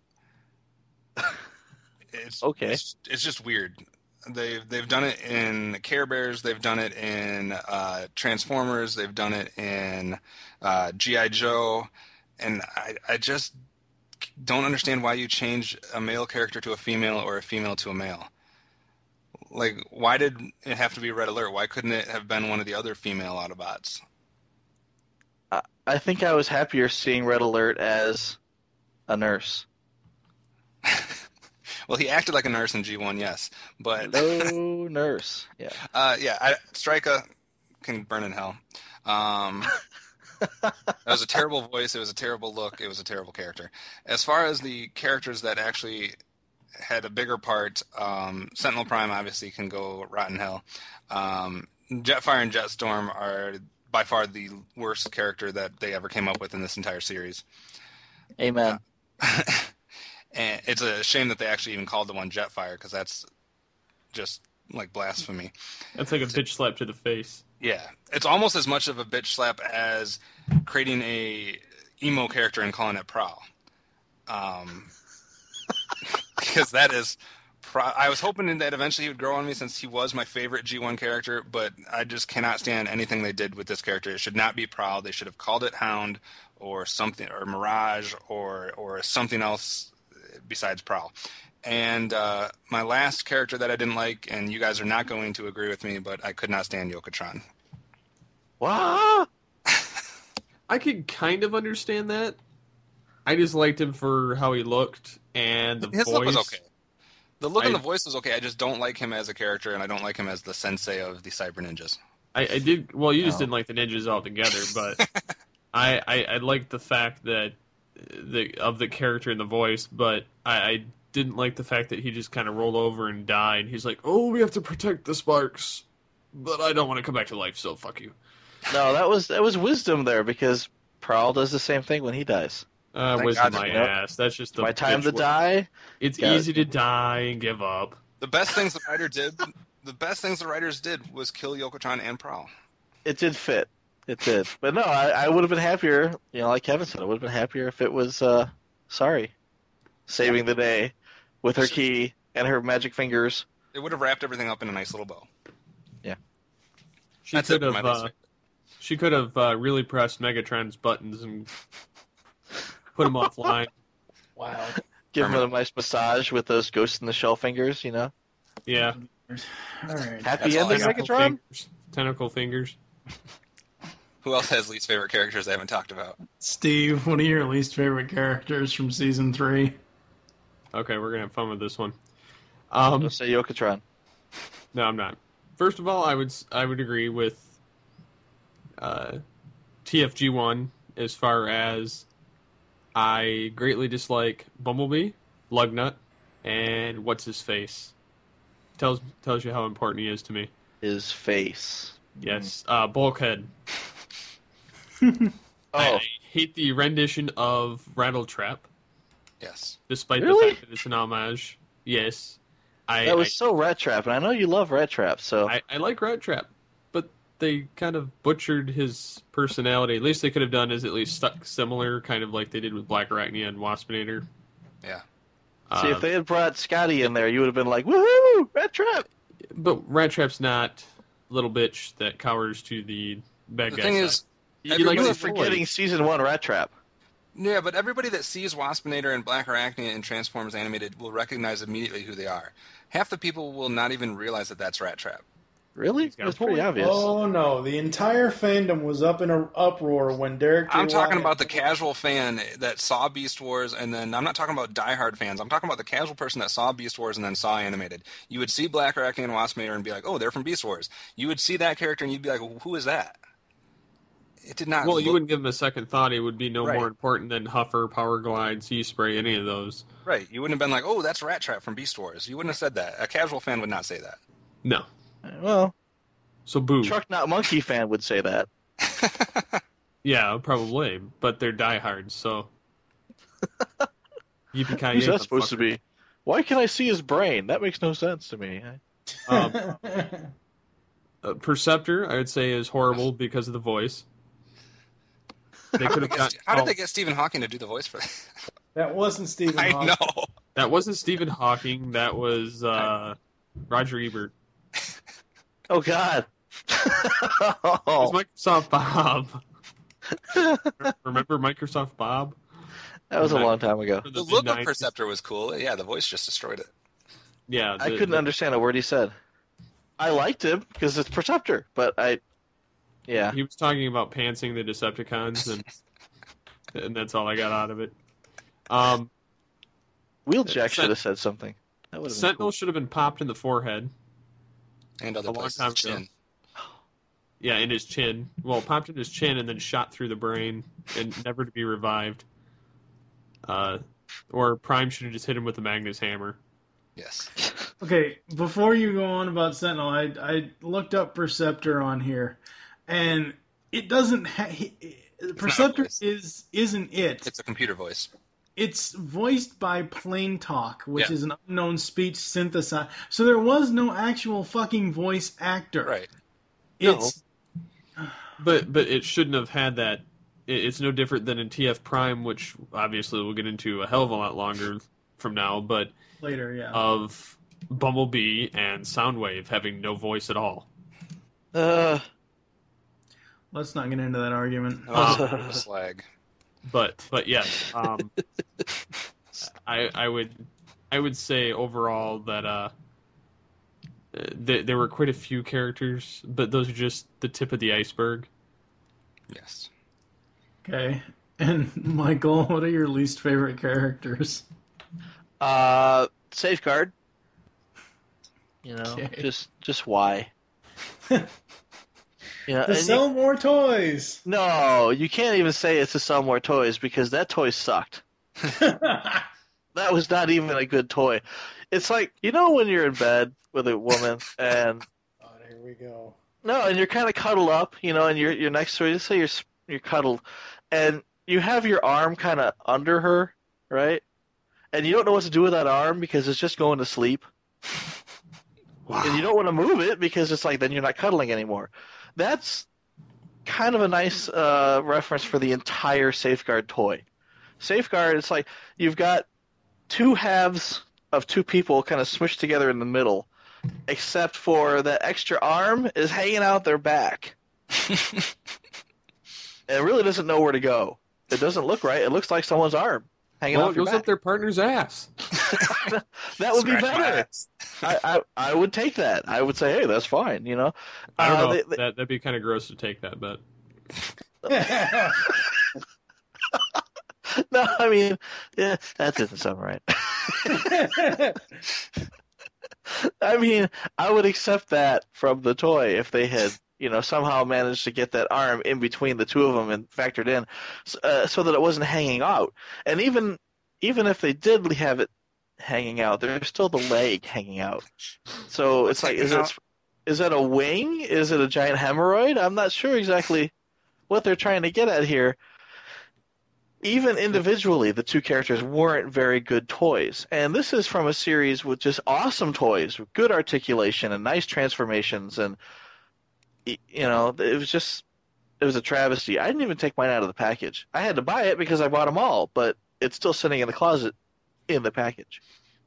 It's Okay. It's, it's just weird. They've they've done it in Care Bears. They've done it in uh, Transformers. They've done it in uh, G I. Joe, and I I just don't understand why you change a male character to a female or a female to a male. Like, why did it have to be Red Alert? Why couldn't it have been one of the other female Autobots? I, I think I was happier seeing Red Alert as a nurse. Well, he acted like a nurse in G one, yes, but No nurse. Yeah. uh, yeah, I, Strika can burn in hell. Um, that was a terrible voice. It was a terrible look. It was a terrible character. As far as the characters that actually had a bigger part, um, Sentinel Prime obviously can go rotten hell. Um, Jetfire and Jetstorm are by far the worst character that they ever came up with in this entire series. Amen. Uh, and it's a shame that they actually even called the one Jetfire, because that's just like blasphemy. That's like a bitch slap to the face. Yeah, it's almost as much of a bitch slap as creating a emo character and calling it Prowl. Um, because that is, Prowl. I was hoping that eventually he would grow on me, since he was my favorite G one character, but I just cannot stand anything they did with this character. It should not be Prowl. They should have called it Hound or something, or Mirage, or or something else besides Prowl. And uh, my last character that I didn't like, and you guys are not going to agree with me, but I could not stand Yokotron. What? I could kind of understand that. I just liked him for how he looked and the His voice. look was okay. The look I- and the voice was okay. I just don't like him as a character, and I don't like him as the sensei of the Cyber Ninjas. I, I did. Well, you just No. didn't like the ninjas altogether, but I, I I liked the fact that the of the character and the voice, but I, I didn't like the fact that he just kind of rolled over and died. He's like, "Oh, we have to protect the Sparks, but I don't want to come back to life, so fuck you." No, that was that was wisdom there, because Prowl does the same thing when he dies. Uh, Thank wisdom God my you know. ass. That's just the My time bitch to word. die. It's Yeah. easy to die and give up. The best things the writer did, the best things the writers did was kill Yokotron and Prowl. It did fit. It did. But no, I, I would have been happier, you know, like Kevin said, I would have been happier if it was, uh, sorry, saving the day with her key and her magic fingers. It would have wrapped everything up in a nice little bow. She That's it could for have. my least Uh, favorite. she could have uh, really pressed Megatron's buttons and put him offline. Wow. Give him a nice massage with those Ghost in the Shell fingers, you know? Yeah. All right. Happy That's all I ending, got. Megatron? Fingers, tentacle fingers. Who else has least favorite characters I haven't talked about? Steve, what are your least favorite characters from season three? Okay, we're gonna have fun with this one. Um, Just say Yokotron. no, I'm not. First of all, I would I would agree with uh, T F G one as far as I greatly dislike Bumblebee, Lugnut, and what's his face. Tells tells you how important he is to me. His face. Yes, uh, Bulkhead. Oh, I hate the rendition of Rattletrap, Yes. despite Really? the fact that it's an homage. Yes, I that was so Rat Trap, and I know you love Rat Trap, so I, I like Rattletrap, but they kind of butchered his personality. At least they could have done is at least stuck similar, kind of like they did with Black Arachnia and Waspinator. Yeah. see Uh, if they had brought Scotty in there, you would have been like, woohoo, Rat Trap. But Rattrap's not little bitch that cowers to the bad The guy thing side. is, He everybody likes You are his voice. forgetting season one Rat Trap. yeah, but everybody that sees Waspinator and Black Arachnia and Transformers Animated will recognize immediately who they are. Half the people will not even realize that that's Rat Trap. Really? got a That's pretty point. obvious. Oh no, the entire fandom was up in an uproar when Derek. J. I'm talking Wyatt- about the casual fan that saw Beast Wars, and then I'm not talking about diehard fans. I'm talking about the casual person that saw Beast Wars and then saw Animated. You would see Black Arachnia and Waspinator and be like, "Oh, they're from Beast Wars." You would see that character and you'd be like, "Who is that?" It did not. Well, you look- wouldn't give him a second thought. It would be no Right. more important than Huffer, Power Glide, Sea Spray, any of those. right. You wouldn't have been like, "Oh, that's Rat Trap from Beast Wars." You wouldn't have said that. A casual fan would not say that. No. Well, So boo. Truck Not Monkey fan would say that. Yeah, probably. But they're diehards, so. Yippee-ki-yay, Who's that supposed to motherfucker. be? Why can't I see his brain? That makes no sense to me. Um, uh, Perceptor, I would say, is horrible because of the voice. They How could did, have they got, get, how did oh, they get Stephen Hawking to do the voice for that? That wasn't Stephen I Hawking. know. that wasn't Stephen Hawking. That was uh, Roger Ebert. Oh God. It was Microsoft Bob. Remember Microsoft Bob? That was a long time ago. The look of Perceptor was cool. Yeah, the voice just destroyed it. Yeah, the, I couldn't the, understand a word he said. I liked him because it's Perceptor, but I, yeah. He was talking about pantsing the Decepticons, and and that's all I got out of it. Um, Wheeljack should have said something. That would have been Sentinel cool. should have been popped in the forehead. And other A long places, time chin. ago. Yeah, in his chin. Well, popped in his chin and then shot through the brain, and never to be revived. Uh, or Prime should have just hit him with the Magnus hammer. Yes. Okay, before you go on about Sentinel, I I looked up Perceptor on here, and it doesn't. Ha- he, Perceptor voice. is isn't it? It's a computer voice. It's voiced by Plain Talk, which Yeah. is an unknown speech synthesizer. So there was no actual fucking voice actor. Right. It's But but it shouldn't have had that. It, it's no different than in T F Prime, which obviously we'll get into a hell of a lot longer from now, but later, yeah. of Bumblebee and Soundwave having no voice at all. Uh, Let's not get into that argument. Oh, slag. But but yes, um, I I would I would say overall that uh, th- there were quite a few characters, but those are just the tip of the iceberg. Yes. Okay. And Michael, what are your least favorite characters? uh, Safeguard. You know, Okay. just just why? Yeah, To sell more toys. No, you can't even say it's to sell more toys because that toy sucked. That was not even a good toy. It's like, you know when you're in bed with a woman and Oh, here we go. no, and you're kind of cuddled up, you know, and you're you're next to her. Just say you're you're cuddled, and you have your arm kind of under her, right? And you don't know what to do with that arm because it's just going to sleep. Wow. And you don't want to move it because it's like then you're not cuddling anymore. That's kind of a nice uh, reference for the entire Safeguard toy. Safeguard, it's like you've got two halves of two people kind of smushed together in the middle, except for that extra arm is hanging out their back. And it really doesn't know where to go. It doesn't look right. It looks like someone's arm hanging Well, off it your goes back. up their partner's ass. That would be Scratch my better. ass. I, I I would take that. I would say, hey, that's fine. You know. I don't Uh, know. they- if that that'd be kind of gross to take that, but No, I mean, yeah, that doesn't sound right. I mean, I would accept that from the toy if they had, you know, somehow managed to get that arm in between the two of them and factored in, uh, so that it wasn't hanging out. And even even if they did have it hanging out, there's still the leg hanging out. So it's like, is it is that a wing? Is it a giant hemorrhoid? I'm not sure exactly what they're trying to get at here. Even individually, the two characters weren't very good toys. And this is from a series with just awesome toys, with good articulation and nice transformations. And, y- you know, it was just, it was a travesty. I didn't even take mine out of the package. I had to buy it because I bought them all, but it's still sitting in the closet in the package.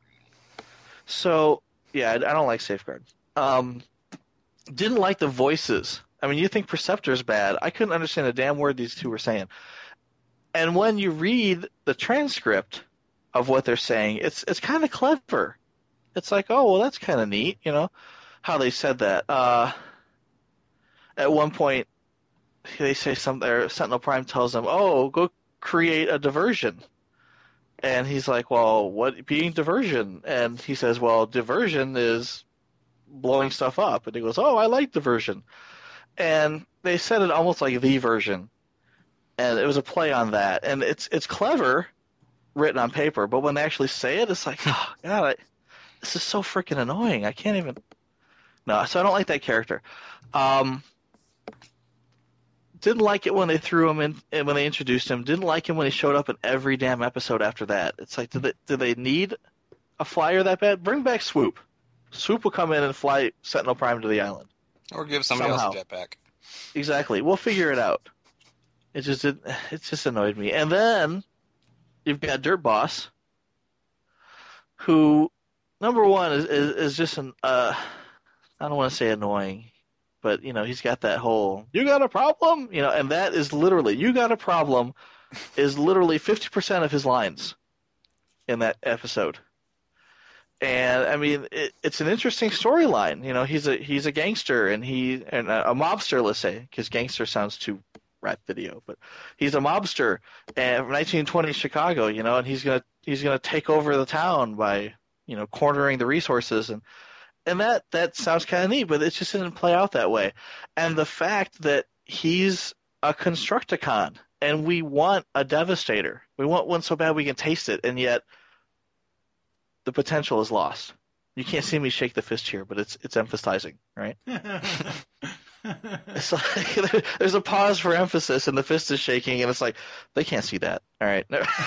So, yeah, I, I don't like Safeguard. Um, didn't like the voices. I mean, you think Perceptor's bad. I couldn't understand a damn word these two were saying. And when you read the transcript of what they're saying, it's it's kind of clever. It's like, oh, well, that's kind of neat, you know, how they said that. Uh, at one point, they say something, or Sentinel Prime tells them, oh, go create a diversion. And he's like, well, what being diversion? And he says, well, diversion is blowing stuff up. And he goes, oh, I like diversion. And they said it almost like the version. And it was a play on that. And it's it's clever written on paper, but when they actually say it, it's like, oh, God, I, this is so freaking annoying. I can't even... No, so I don't like that character. Um, didn't like it when they threw him in, and when they introduced him. Didn't like him when he showed up in every damn episode after that. It's like, did they, did they need a flyer that bad, bring back Swoop. Swoop will come in and fly Sentinel Prime to the island. Or give somebody Somehow. else a jetpack. Exactly. We'll figure it out. It just it, it just annoyed me. And then you've got Dirt Boss, who number one is is, is just an uh, I don't want to say annoying, but you know he's got that whole "you got a problem," you know, and that is literally "you got a problem" is literally fifty percent of his lines in that episode. And I mean, it, it's an interesting storyline. You know, he's a he's a gangster and he and a, a mobster, let's say, because gangster sounds too rap video, but he's a mobster and from nineteen twenties Chicago. You know, and he's gonna he's gonna take over the town by you know cornering the resources and and that that sounds kind of neat, but it just didn't play out that way. And the fact that he's a Constructicon and we want a Devastator, we want one so bad we can taste it, and yet the potential is lost. You can't see me shake the fist here, but it's it's emphasizing, right? It's like, there's a pause for emphasis, and the fist is shaking, and it's like they can't see that. All right.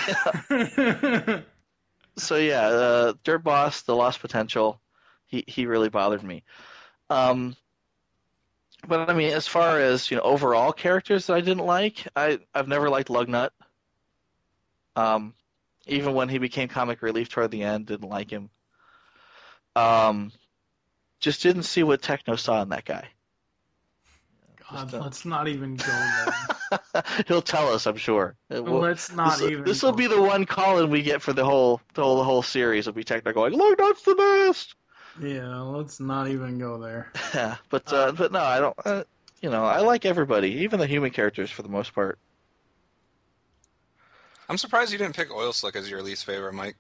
So yeah, uh, Dirt Boss, the lost potential, he he really bothered me. Um, but I mean, as far as you know, overall characters that I didn't like, I I've never liked Lugnut. Um. Even when he became comic relief toward the end, didn't like him. Um, just didn't see what Techno saw in that guy. God, Just, uh, let's not even go there. He'll tell us, I'm sure. We'll- let's not this, even. This will go be the one call-in we get for the whole the whole, the whole series. Will be Techno going, "Look, that's the best." Yeah, let's not even go there. Yeah, but uh, but no, I don't. Uh, you know, I like everybody, even the human characters for the most part. I'm surprised you didn't pick Oil Slick as your least favorite, Mike.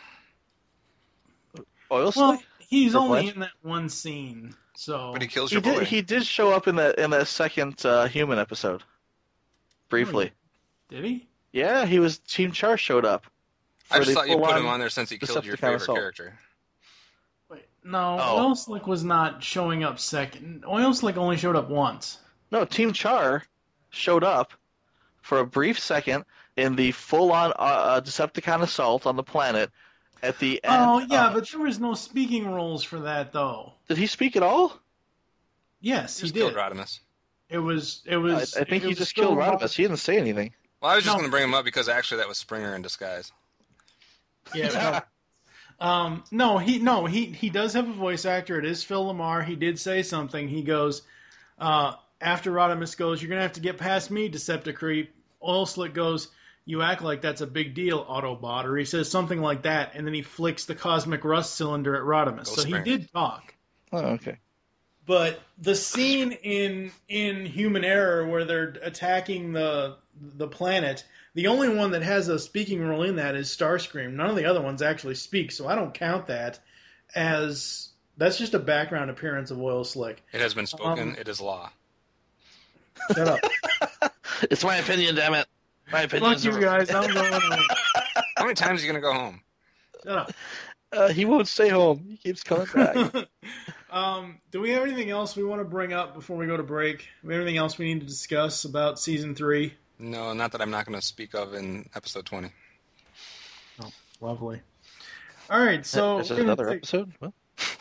Oil Well, Slick? he's For only Blanche? in that one scene, so. But he kills He your boy. did. He did show up in that in that second uh, human episode, briefly. Did he? Yeah, he was. Team Char showed up. I for just the thought you put full-on him on there since he killed your Decepticon favorite assault. character. Wait, no, Oh. Oil Slick was not showing up second. Oil Slick only showed up once. No, Team Char showed up for a brief second in the full-on uh, uh, Decepticon assault on the planet. At the end. Oh yeah, of- but there was no speaking roles for that though. did he speak at all? Yes, He he just did. killed Rodimus. It was. It I, was. I think it he was just still killed Rod- Rodimus. He didn't say anything. Well, I was just No. going to bring him up because actually that was Springer in disguise. Yeah. no. Um. No. He. No. He. He does have a voice actor. It is Phil Lamar. He did say something. He goes, uh, after Rodimus goes, "You're gonna have to get past me, Decepticreep." Oil Slick goes, "You act like that's a big deal, Autobot," or he says something like that, and then he flicks the cosmic rust cylinder at Rodimus. Go so Springer. he did talk. Oh, okay. But the scene in in Human Error where they're attacking the the planet, the only one that has a speaking role in that is Starscream. None of the other ones actually speak, so I don't count that as that's just a background appearance of Oil Slick. It has been spoken. Um, It is law. Shut up. It's my opinion, damn it. My opinion. Fuck you guys. I'm going home. How many times are you going to go home? Shut up. Uh, he won't stay home. He keeps coming back. um, do we have anything else we want to bring up before we go to break? Do we have anything else we need to discuss about season three? No, not that I'm not going to speak of in episode twenty. Oh, lovely. All right, so Is there we're gonna another take- episode? Well,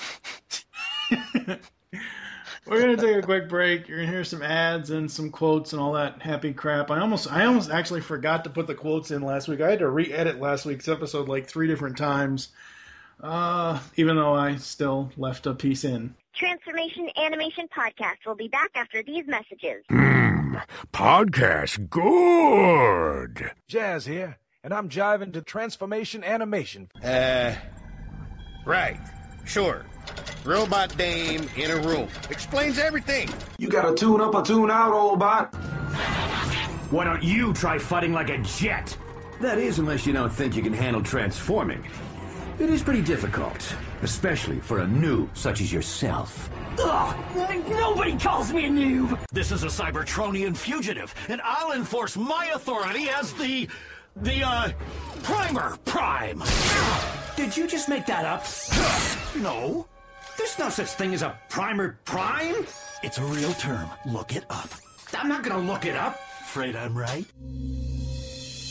We're gonna take a quick break. You're gonna hear some ads and some quotes and all that happy crap. I almost, I almost actually forgot to put the quotes in last week. I had to re-edit last week's episode like three different times, uh, even though I still left a piece in. Transformation Animation Podcast will be back after these messages. Hmm. Podcast good. Jazz here, and I'm jiving to Transformation Animation. Uh, right. Sure. Robot dame in a room. Explains everything. You gotta tune up or tune out, old bot. Why don't you try fighting like a jet? That is, unless you don't think you can handle transforming. It is pretty difficult, especially for a noob such as yourself. Ugh! Nobody calls me a noob! This is a Cybertronian fugitive, and I'll enforce my authority as the... the, uh... Primer Prime! Did you just make that up? No. There's no such thing as a Primer Prime. It's a real term. Look it up. I'm not gonna look it up. Afraid I'm right?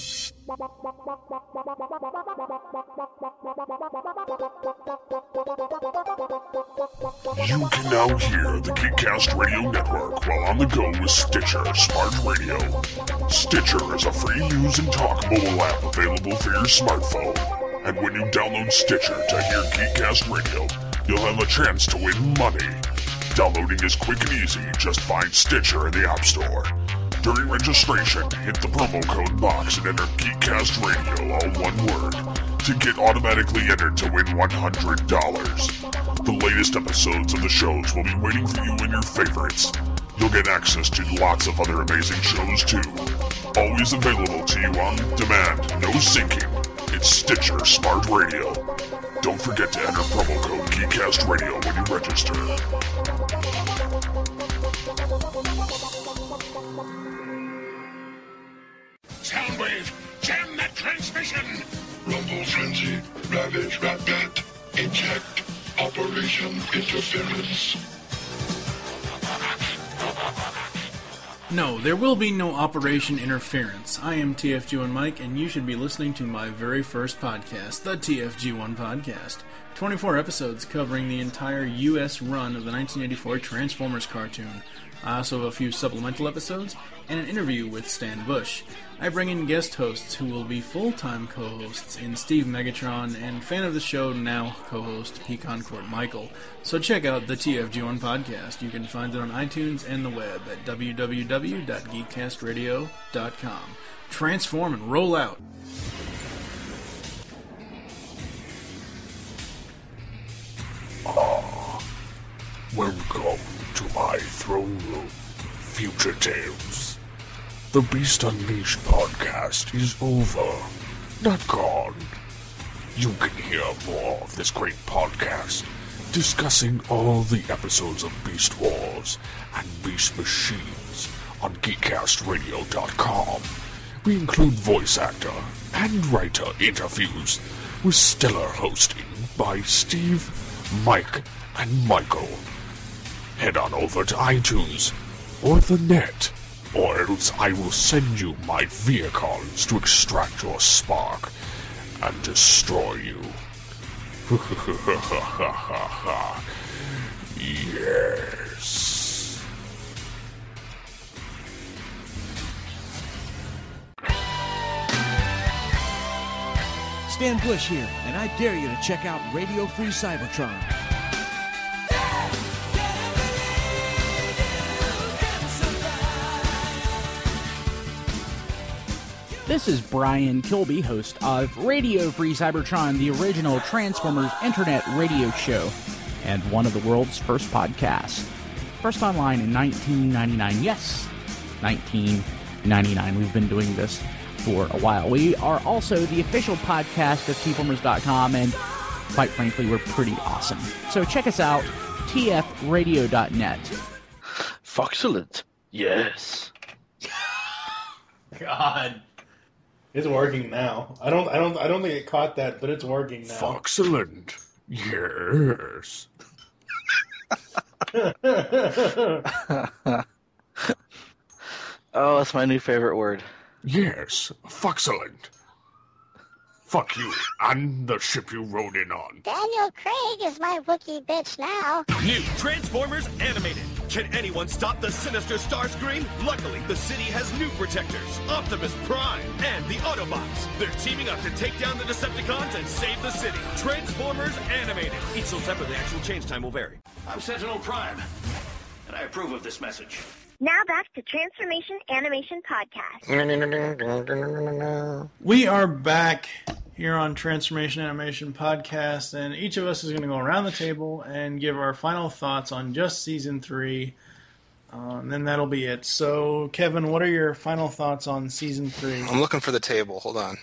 You can now hear the Geekcast Radio Network while on the go with Stitcher Smart Radio. Stitcher is a free use and talk mobile app available for your smartphone. And when you download Stitcher to hear Geekcast Radio, you'll have a chance to win money. Downloading is quick and easy. Just find Stitcher in the App Store. During registration, hit the promo code box and enter Geekcast Radio, all one word, to get automatically entered to win one hundred dollars. The latest episodes of the shows will be waiting for you in your favorites. You'll get access to lots of other amazing shows too. Always available to you on demand, no syncing. It's Stitcher Smart Radio. Don't forget to enter promo code Geekcast Radio when you register. Soundwave, jam that transmission! Rumble Frenzy, Ravage Rat-Bat, Eject, Operation Interference. No, there will be no Operation Interference. I am T F G one Mike, and you should be listening to my very first podcast, the T F G one Podcast. twenty-four episodes covering the entire U S run of the nineteen eighty-four Transformers cartoon. I also have a few supplemental episodes and an interview with Stan Bush. I bring in guest hosts who will be full-time co-hosts in Steve Megatron and fan of the show now co-host Pecan Court Michael. So check out the T F G one Podcast. You can find it on iTunes and the web at w w w dot geekcast radio dot com. Transform and roll out! Ah, welcome to my throne room, Future Tales. The Beast Unleashed podcast is over, not gone. You can hear more of this great podcast, discussing all the episodes of Beast Wars and Beast Machines on geekcast radio dot com. We include voice actor and writer interviews with stellar hosting by Steve, Mike, and Michael. Head on over to iTunes or the net, or else I will send you my vehicles to extract your spark and destroy you. Yes. Stan Bush here, and I dare you to check out Radio Free Cybertron. This is Brian Kilby, host of Radio Free Cybertron, the original Transformers internet radio show, and one of the world's first podcasts. First online in nineteen ninety-nine. Yes, nineteen ninety-nine. We've been doing this for a while. We are also the official podcast of T Formers dot com, and quite frankly, we're pretty awesome. So check us out, T F radio dot net. Foxcellent. Yes. God. It's working now. I don't I don't I don't think it caught that, but it's working now. Foxcellent. Yes. Oh, that's my new favorite word. Yes, Foxcellent. Fuck you, and the ship you rode in on. Daniel Craig is my Wookiee bitch now. New Transformers Animated. Can anyone stop the sinister Starscream? Luckily, the city has new protectors, Optimus Prime and the Autobots. They're teaming up to take down the Decepticons and save the city. Transformers Animated. Each sold separately, actual change time will vary. I'm Sentinel Prime, and I approve of this message. Now back to Transformation Animation Podcast. We are back here on Transformation Animation Podcast, and each of us is going to go around the table and give our final thoughts on just Season three, uh, and then that'll be it. So, Kevin, what are your final thoughts on Season three? I'm looking for the table. Hold on.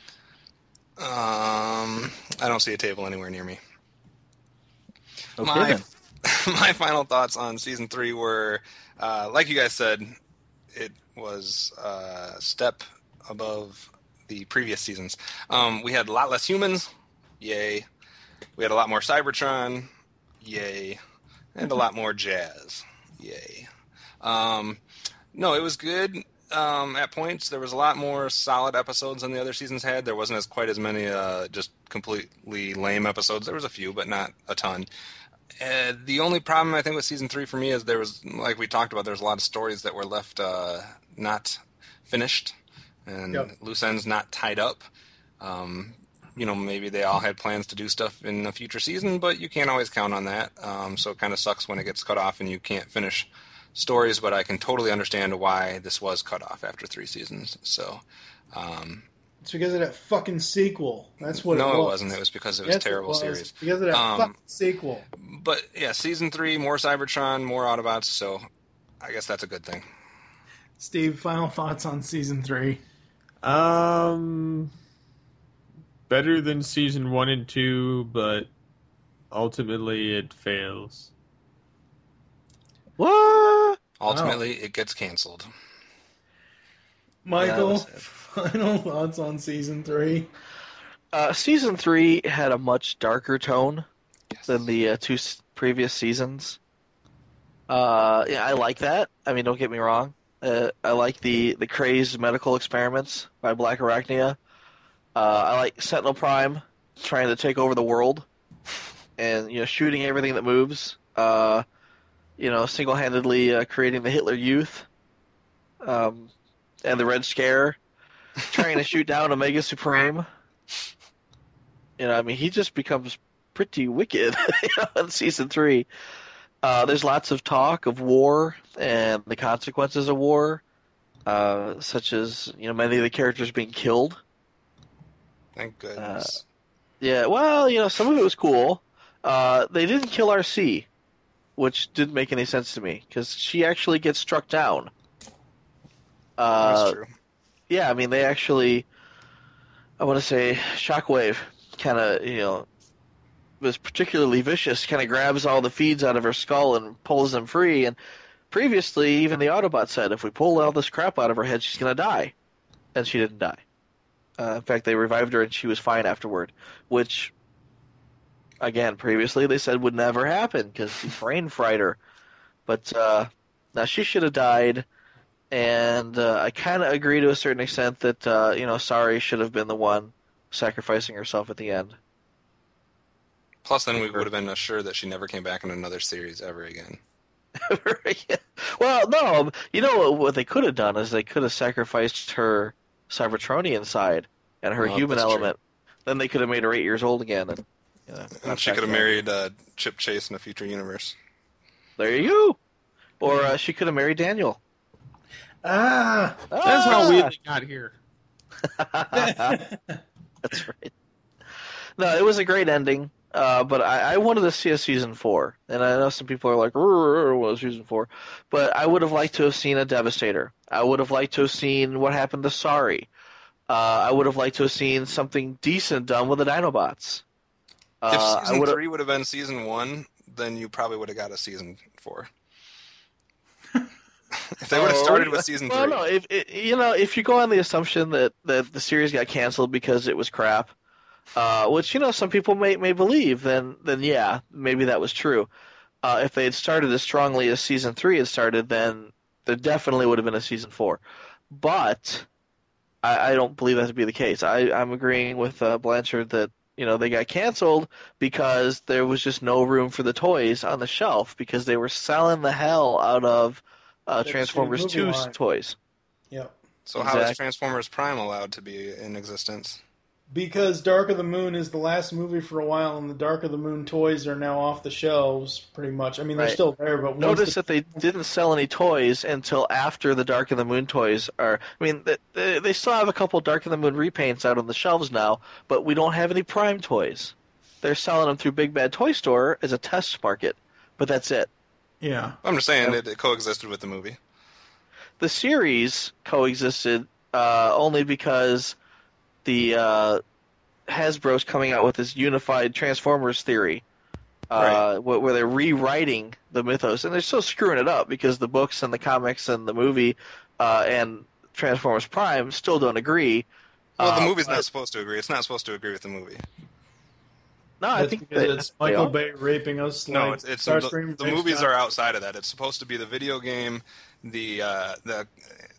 Um, I don't see a table anywhere near me. Okay, my, then. my final thoughts on Season three were, uh, like you guys said, it was a step above the previous seasons. Um, we had a lot less humans, yay. We had a lot more Cybertron, yay. And a lot more jazz, yay. Um, no, it was good. um, at points. There was a lot more solid episodes than the other seasons had. There wasn't as quite as many uh, just completely lame episodes. There was a few, but not a ton. Uh, the only problem, I think, with season three for me is there was, like we talked about, there was a lot of stories that were left uh, not finished and Yep. loose ends not tied up. Um, you know, maybe they all had plans to do stuff in a future season, but you can't always count on that. Um, so it kind of sucks when it gets cut off and you can't finish stories, but I can totally understand why this was cut off after three seasons. So, um, It's because of that fucking sequel. That's what no, it was. it wasn't. It was because it was Yes, a terrible it was. series. Because of that Um, fucking sequel. But yeah, season three, more Cybertron, more Autobots, so I guess that's a good thing. Steve, final thoughts on season three? Um, better than season one and two, but ultimately it fails. What? Ultimately, it gets canceled. Michael, That was final thoughts on season three? Uh, season three had a much darker tone than the uh, two s- previous seasons. Uh, yeah, I like that. I mean, don't get me wrong. Uh, I like the, the crazed medical experiments by Black Arachnia. Uh, I like Sentinel Prime trying to take over the world and, you know, shooting everything that moves. Uh, you know, single-handedly uh, creating the Hitler Youth um, and the Red Scare, trying to shoot down Omega Supreme. You know, I mean, he just becomes pretty wicked you know, in season three. Uh, there's lots of talk of war and the consequences of war, uh, such as, you know, many of the characters being killed. Thank goodness. Uh, yeah, well, you know, some of it was cool. Uh, they didn't kill R C, which didn't make any sense to me, because she actually gets struck down. Uh, That's true. Yeah, I mean, they actually, I want to say, Shockwave kind of, you know, was particularly vicious, kind of grabs all the feeds out of her skull and pulls them free. And previously, even the Autobot said, if we pull all this crap out of her head, she's going to die. And she didn't die. Uh, in fact, they revived her and she was fine afterward, which, again, previously they said would never happen because he brain fried her. But uh, now she should have died. And uh, I kind of agree to a certain extent that, uh, you know, Sari should have been the one sacrificing herself at the end. Plus, then we would have been assured that she never came back in another series ever again. Well, no, you know what, what they could have done is they could have sacrificed her Cybertronian side and her Oh, human that's true. element. Then they could have made her eight years old again. And, you know, And she could have married uh, Chip Chase in a future universe. There you go. Or uh, she could have married Daniel. Ah, That's how we got here. That's right. No, it was a great ending, uh, but I, I wanted to see a season four. And I know some people are like, well, season four. But I would have liked to have seen a Devastator. I would have liked to have seen what happened to Sari. Uh, I would have liked to have seen something decent done with the Dinobots. Uh, If I season would've- three would have been season one, then you probably would have got a season four. If they would have Oh, started with season well, three. no, if it, you know, if you go on the assumption that, that the series got canceled because it was crap, uh, which you know some people may may believe, then then yeah, maybe that was true. Uh, if they had started as strongly as season three had started, then there definitely would have been a season four. But I, I don't believe that to be the case. I, I'm agreeing with uh, Blanchard that you know they got canceled because there was just no room for the toys on the shelf because they were selling the hell out of uh, That Transformers movie two line. toys. Yep. So how is Exactly. Transformers Prime allowed to be in existence? Because Dark of the Moon is the last movie for a while, and the Dark of the Moon toys are now off the shelves, pretty much. I mean, they're Right. still there, but once Notice the- that they didn't sell any toys until after the Dark of the Moon toys are. I mean, th- they, they still have a couple Dark of the Moon repaints out on the shelves now, but we don't have any Prime toys. They're selling them through Big Bad Toy Store as a test market, but that's it. Yeah. I'm just saying it, it coexisted with the movie. The series coexisted uh, only because the uh, Hasbro's coming out with this unified Transformers theory, uh, wh- where they're rewriting the mythos, and they're still screwing it up because the books and the comics and the movie uh, and Transformers Prime still don't agree. Well, the Uh, movie's not but- supposed to agree. It's not supposed to agree with the movie. No, I That's think because that it's they Michael are. Bay raping us. No, like it's, it's Starscream the, the rapes movies John- are outside of that. It's supposed to be the video game, the uh, the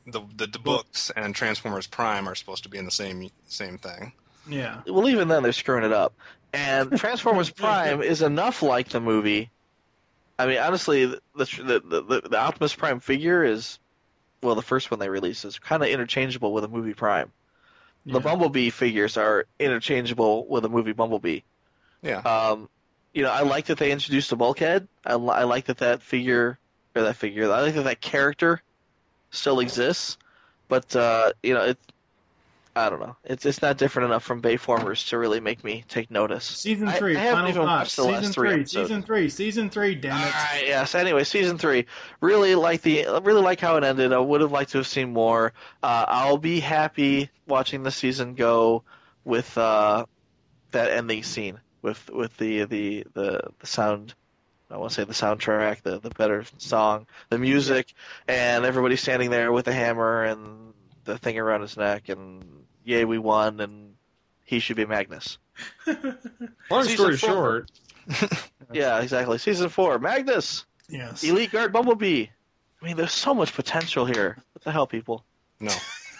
the, the the books and Transformers Prime are supposed to be in the same same thing. Yeah. Well, even then they're screwing it up. And Transformers Prime is enough like the movie. I mean, honestly, the the the, the Optimus Prime figure is, well, the first one they released is kind of interchangeable with a movie Prime. The Yeah. Bumblebee figures are interchangeable with a movie Bumblebee. Yeah. Um, you know, I like that they introduced a Bulkhead. I, li- I like that that figure, or that figure, I like that that character still exists. But, uh, you know, it, I don't know. It's it's not different enough from Bayformers to really make me take notice. Season three, I, I haven't final even thoughts. watched the Season last three three, episodes. season three, season three. Damn it! All right, yes. Anyway, season three. Really like the, really like how it ended. I would have liked to have seen more. Uh, I'll be happy watching the season go with uh, that ending scene with with the the the, the sound. I want to say the soundtrack, the the better song, the music, and everybody standing there with a hammer and the thing around his neck, and yay, we won, and he should be Magnus. Long Season story four. short, Yeah, exactly. Season four, Magnus. Yes. Elite Guard Bumblebee. I mean, there's so much potential here. What the hell, people? No.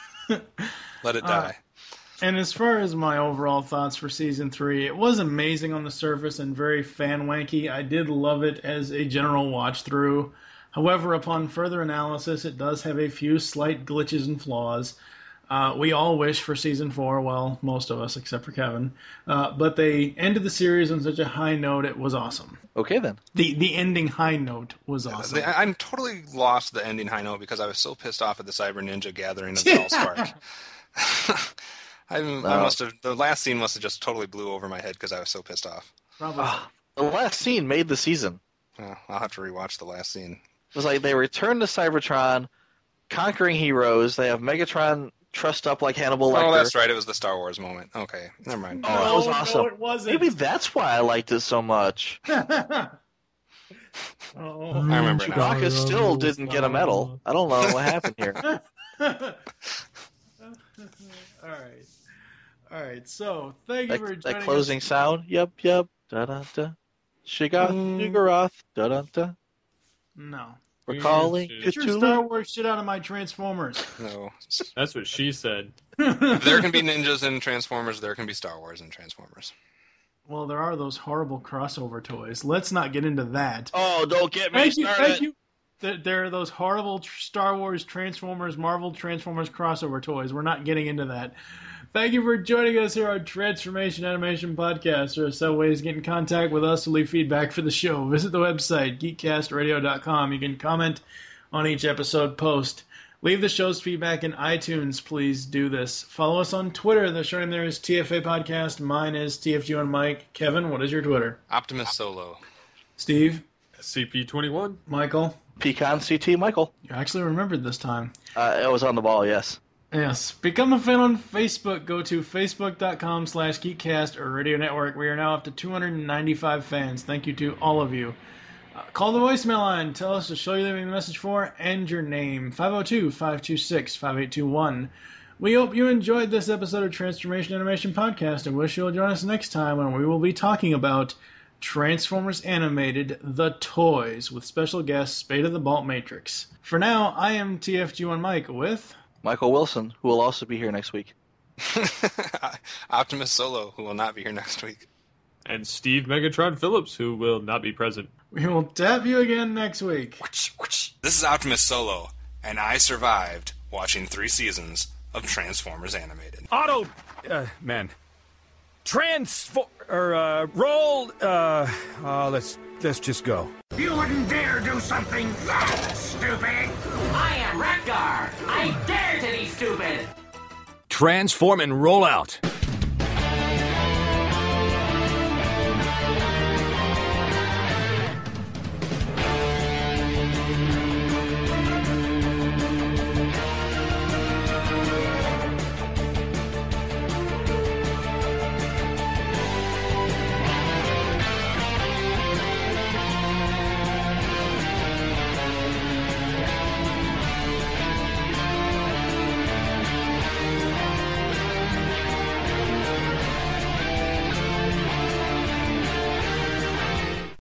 Let it Uh, die. And as far as my overall thoughts for season three, it was amazing on the surface and very fan wanky. I did love it as a general watch through. However, upon further analysis, it does have a few slight glitches and flaws. Uh, we all wish for season four, well, most of us except for Kevin. Uh, but they ended the series on such a high note, it was awesome. Okay, then. The the ending high note was awesome. The- I'm totally lost the ending high note because I was so pissed off at the Cyber Ninja gathering of Valspark. I, I must have the last scene must have just totally blew over my head because I was so pissed off. Probably. The last scene made the season. Well, I'll have to rewatch the last scene. It was like they return to Cybertron, conquering heroes. They have Megatron trussed up like Hannibal Lecter. Oh, that's right. It was the Star Wars moment. Okay, never mind. Oh, that was No, awesome. no, it wasn't. Maybe that's why I liked it so much. oh. I remember now. Chewbacca still didn't get a medal. I don't know what happened here. All right. All right. So, thank you That, for that joining closing us. sound. Yep, yep. Da da da. Shiga, Shigaroth. Da da da. No. Recalling Get your Cthulhu. Star Wars shit out of my Transformers. No. that's what she said. If there can be ninjas in Transformers, there can be Star Wars in Transformers. Well, there are those horrible crossover toys. Let's not get into that. Oh, don't get me Thank you, started. thank you. There, there are those horrible tr- Star Wars, Transformers, Marvel Transformers crossover toys. We're not getting into that. Thank you for joining us here on Transformation Animation Podcast. There are several ways to get in contact with us to leave feedback for the show. Visit the website, geek cast radio dot com. You can comment on each episode post. Leave the show's feedback in iTunes. Please do this. Follow us on Twitter. The show name there is T F A Podcast. Mine is T F G and Mike. Kevin, what is your Twitter? Optimus Solo. Steve? C P twenty-one. Michael? Pecan C T Michael. You actually remembered this time. Uh, it was on the ball, yes. Yes. Become a fan on Facebook. Go to facebook.com slash geekcast or Radio Network. We are now up to two hundred ninety-five fans. Thank you to all of you. Uh, call the voicemail line. Tell us the show you're leaving the message for and your name. five oh two, five two six, five eight two one. We hope you enjoyed this episode of Transformation Animation Podcast and wish you'll join us next time when we will be talking about Transformers Animated The Toys with special guest Spade of the Bolt Matrix. For now, I am T F G one Mike with Michael Wilson, who will also be here next week. Optimus Solo, who will not be here next week. And Steve Megatron Phillips, who will not be present. We will tap you again next week. This is Optimus Solo, and I survived watching three seasons of Transformers Animated. Auto, uh, man. Transfor, or, uh, roll, uh, uh, let's, let's just go. You wouldn't dare do something that stupid! I am Rekgar. I dare to be stupid. Transform and roll out.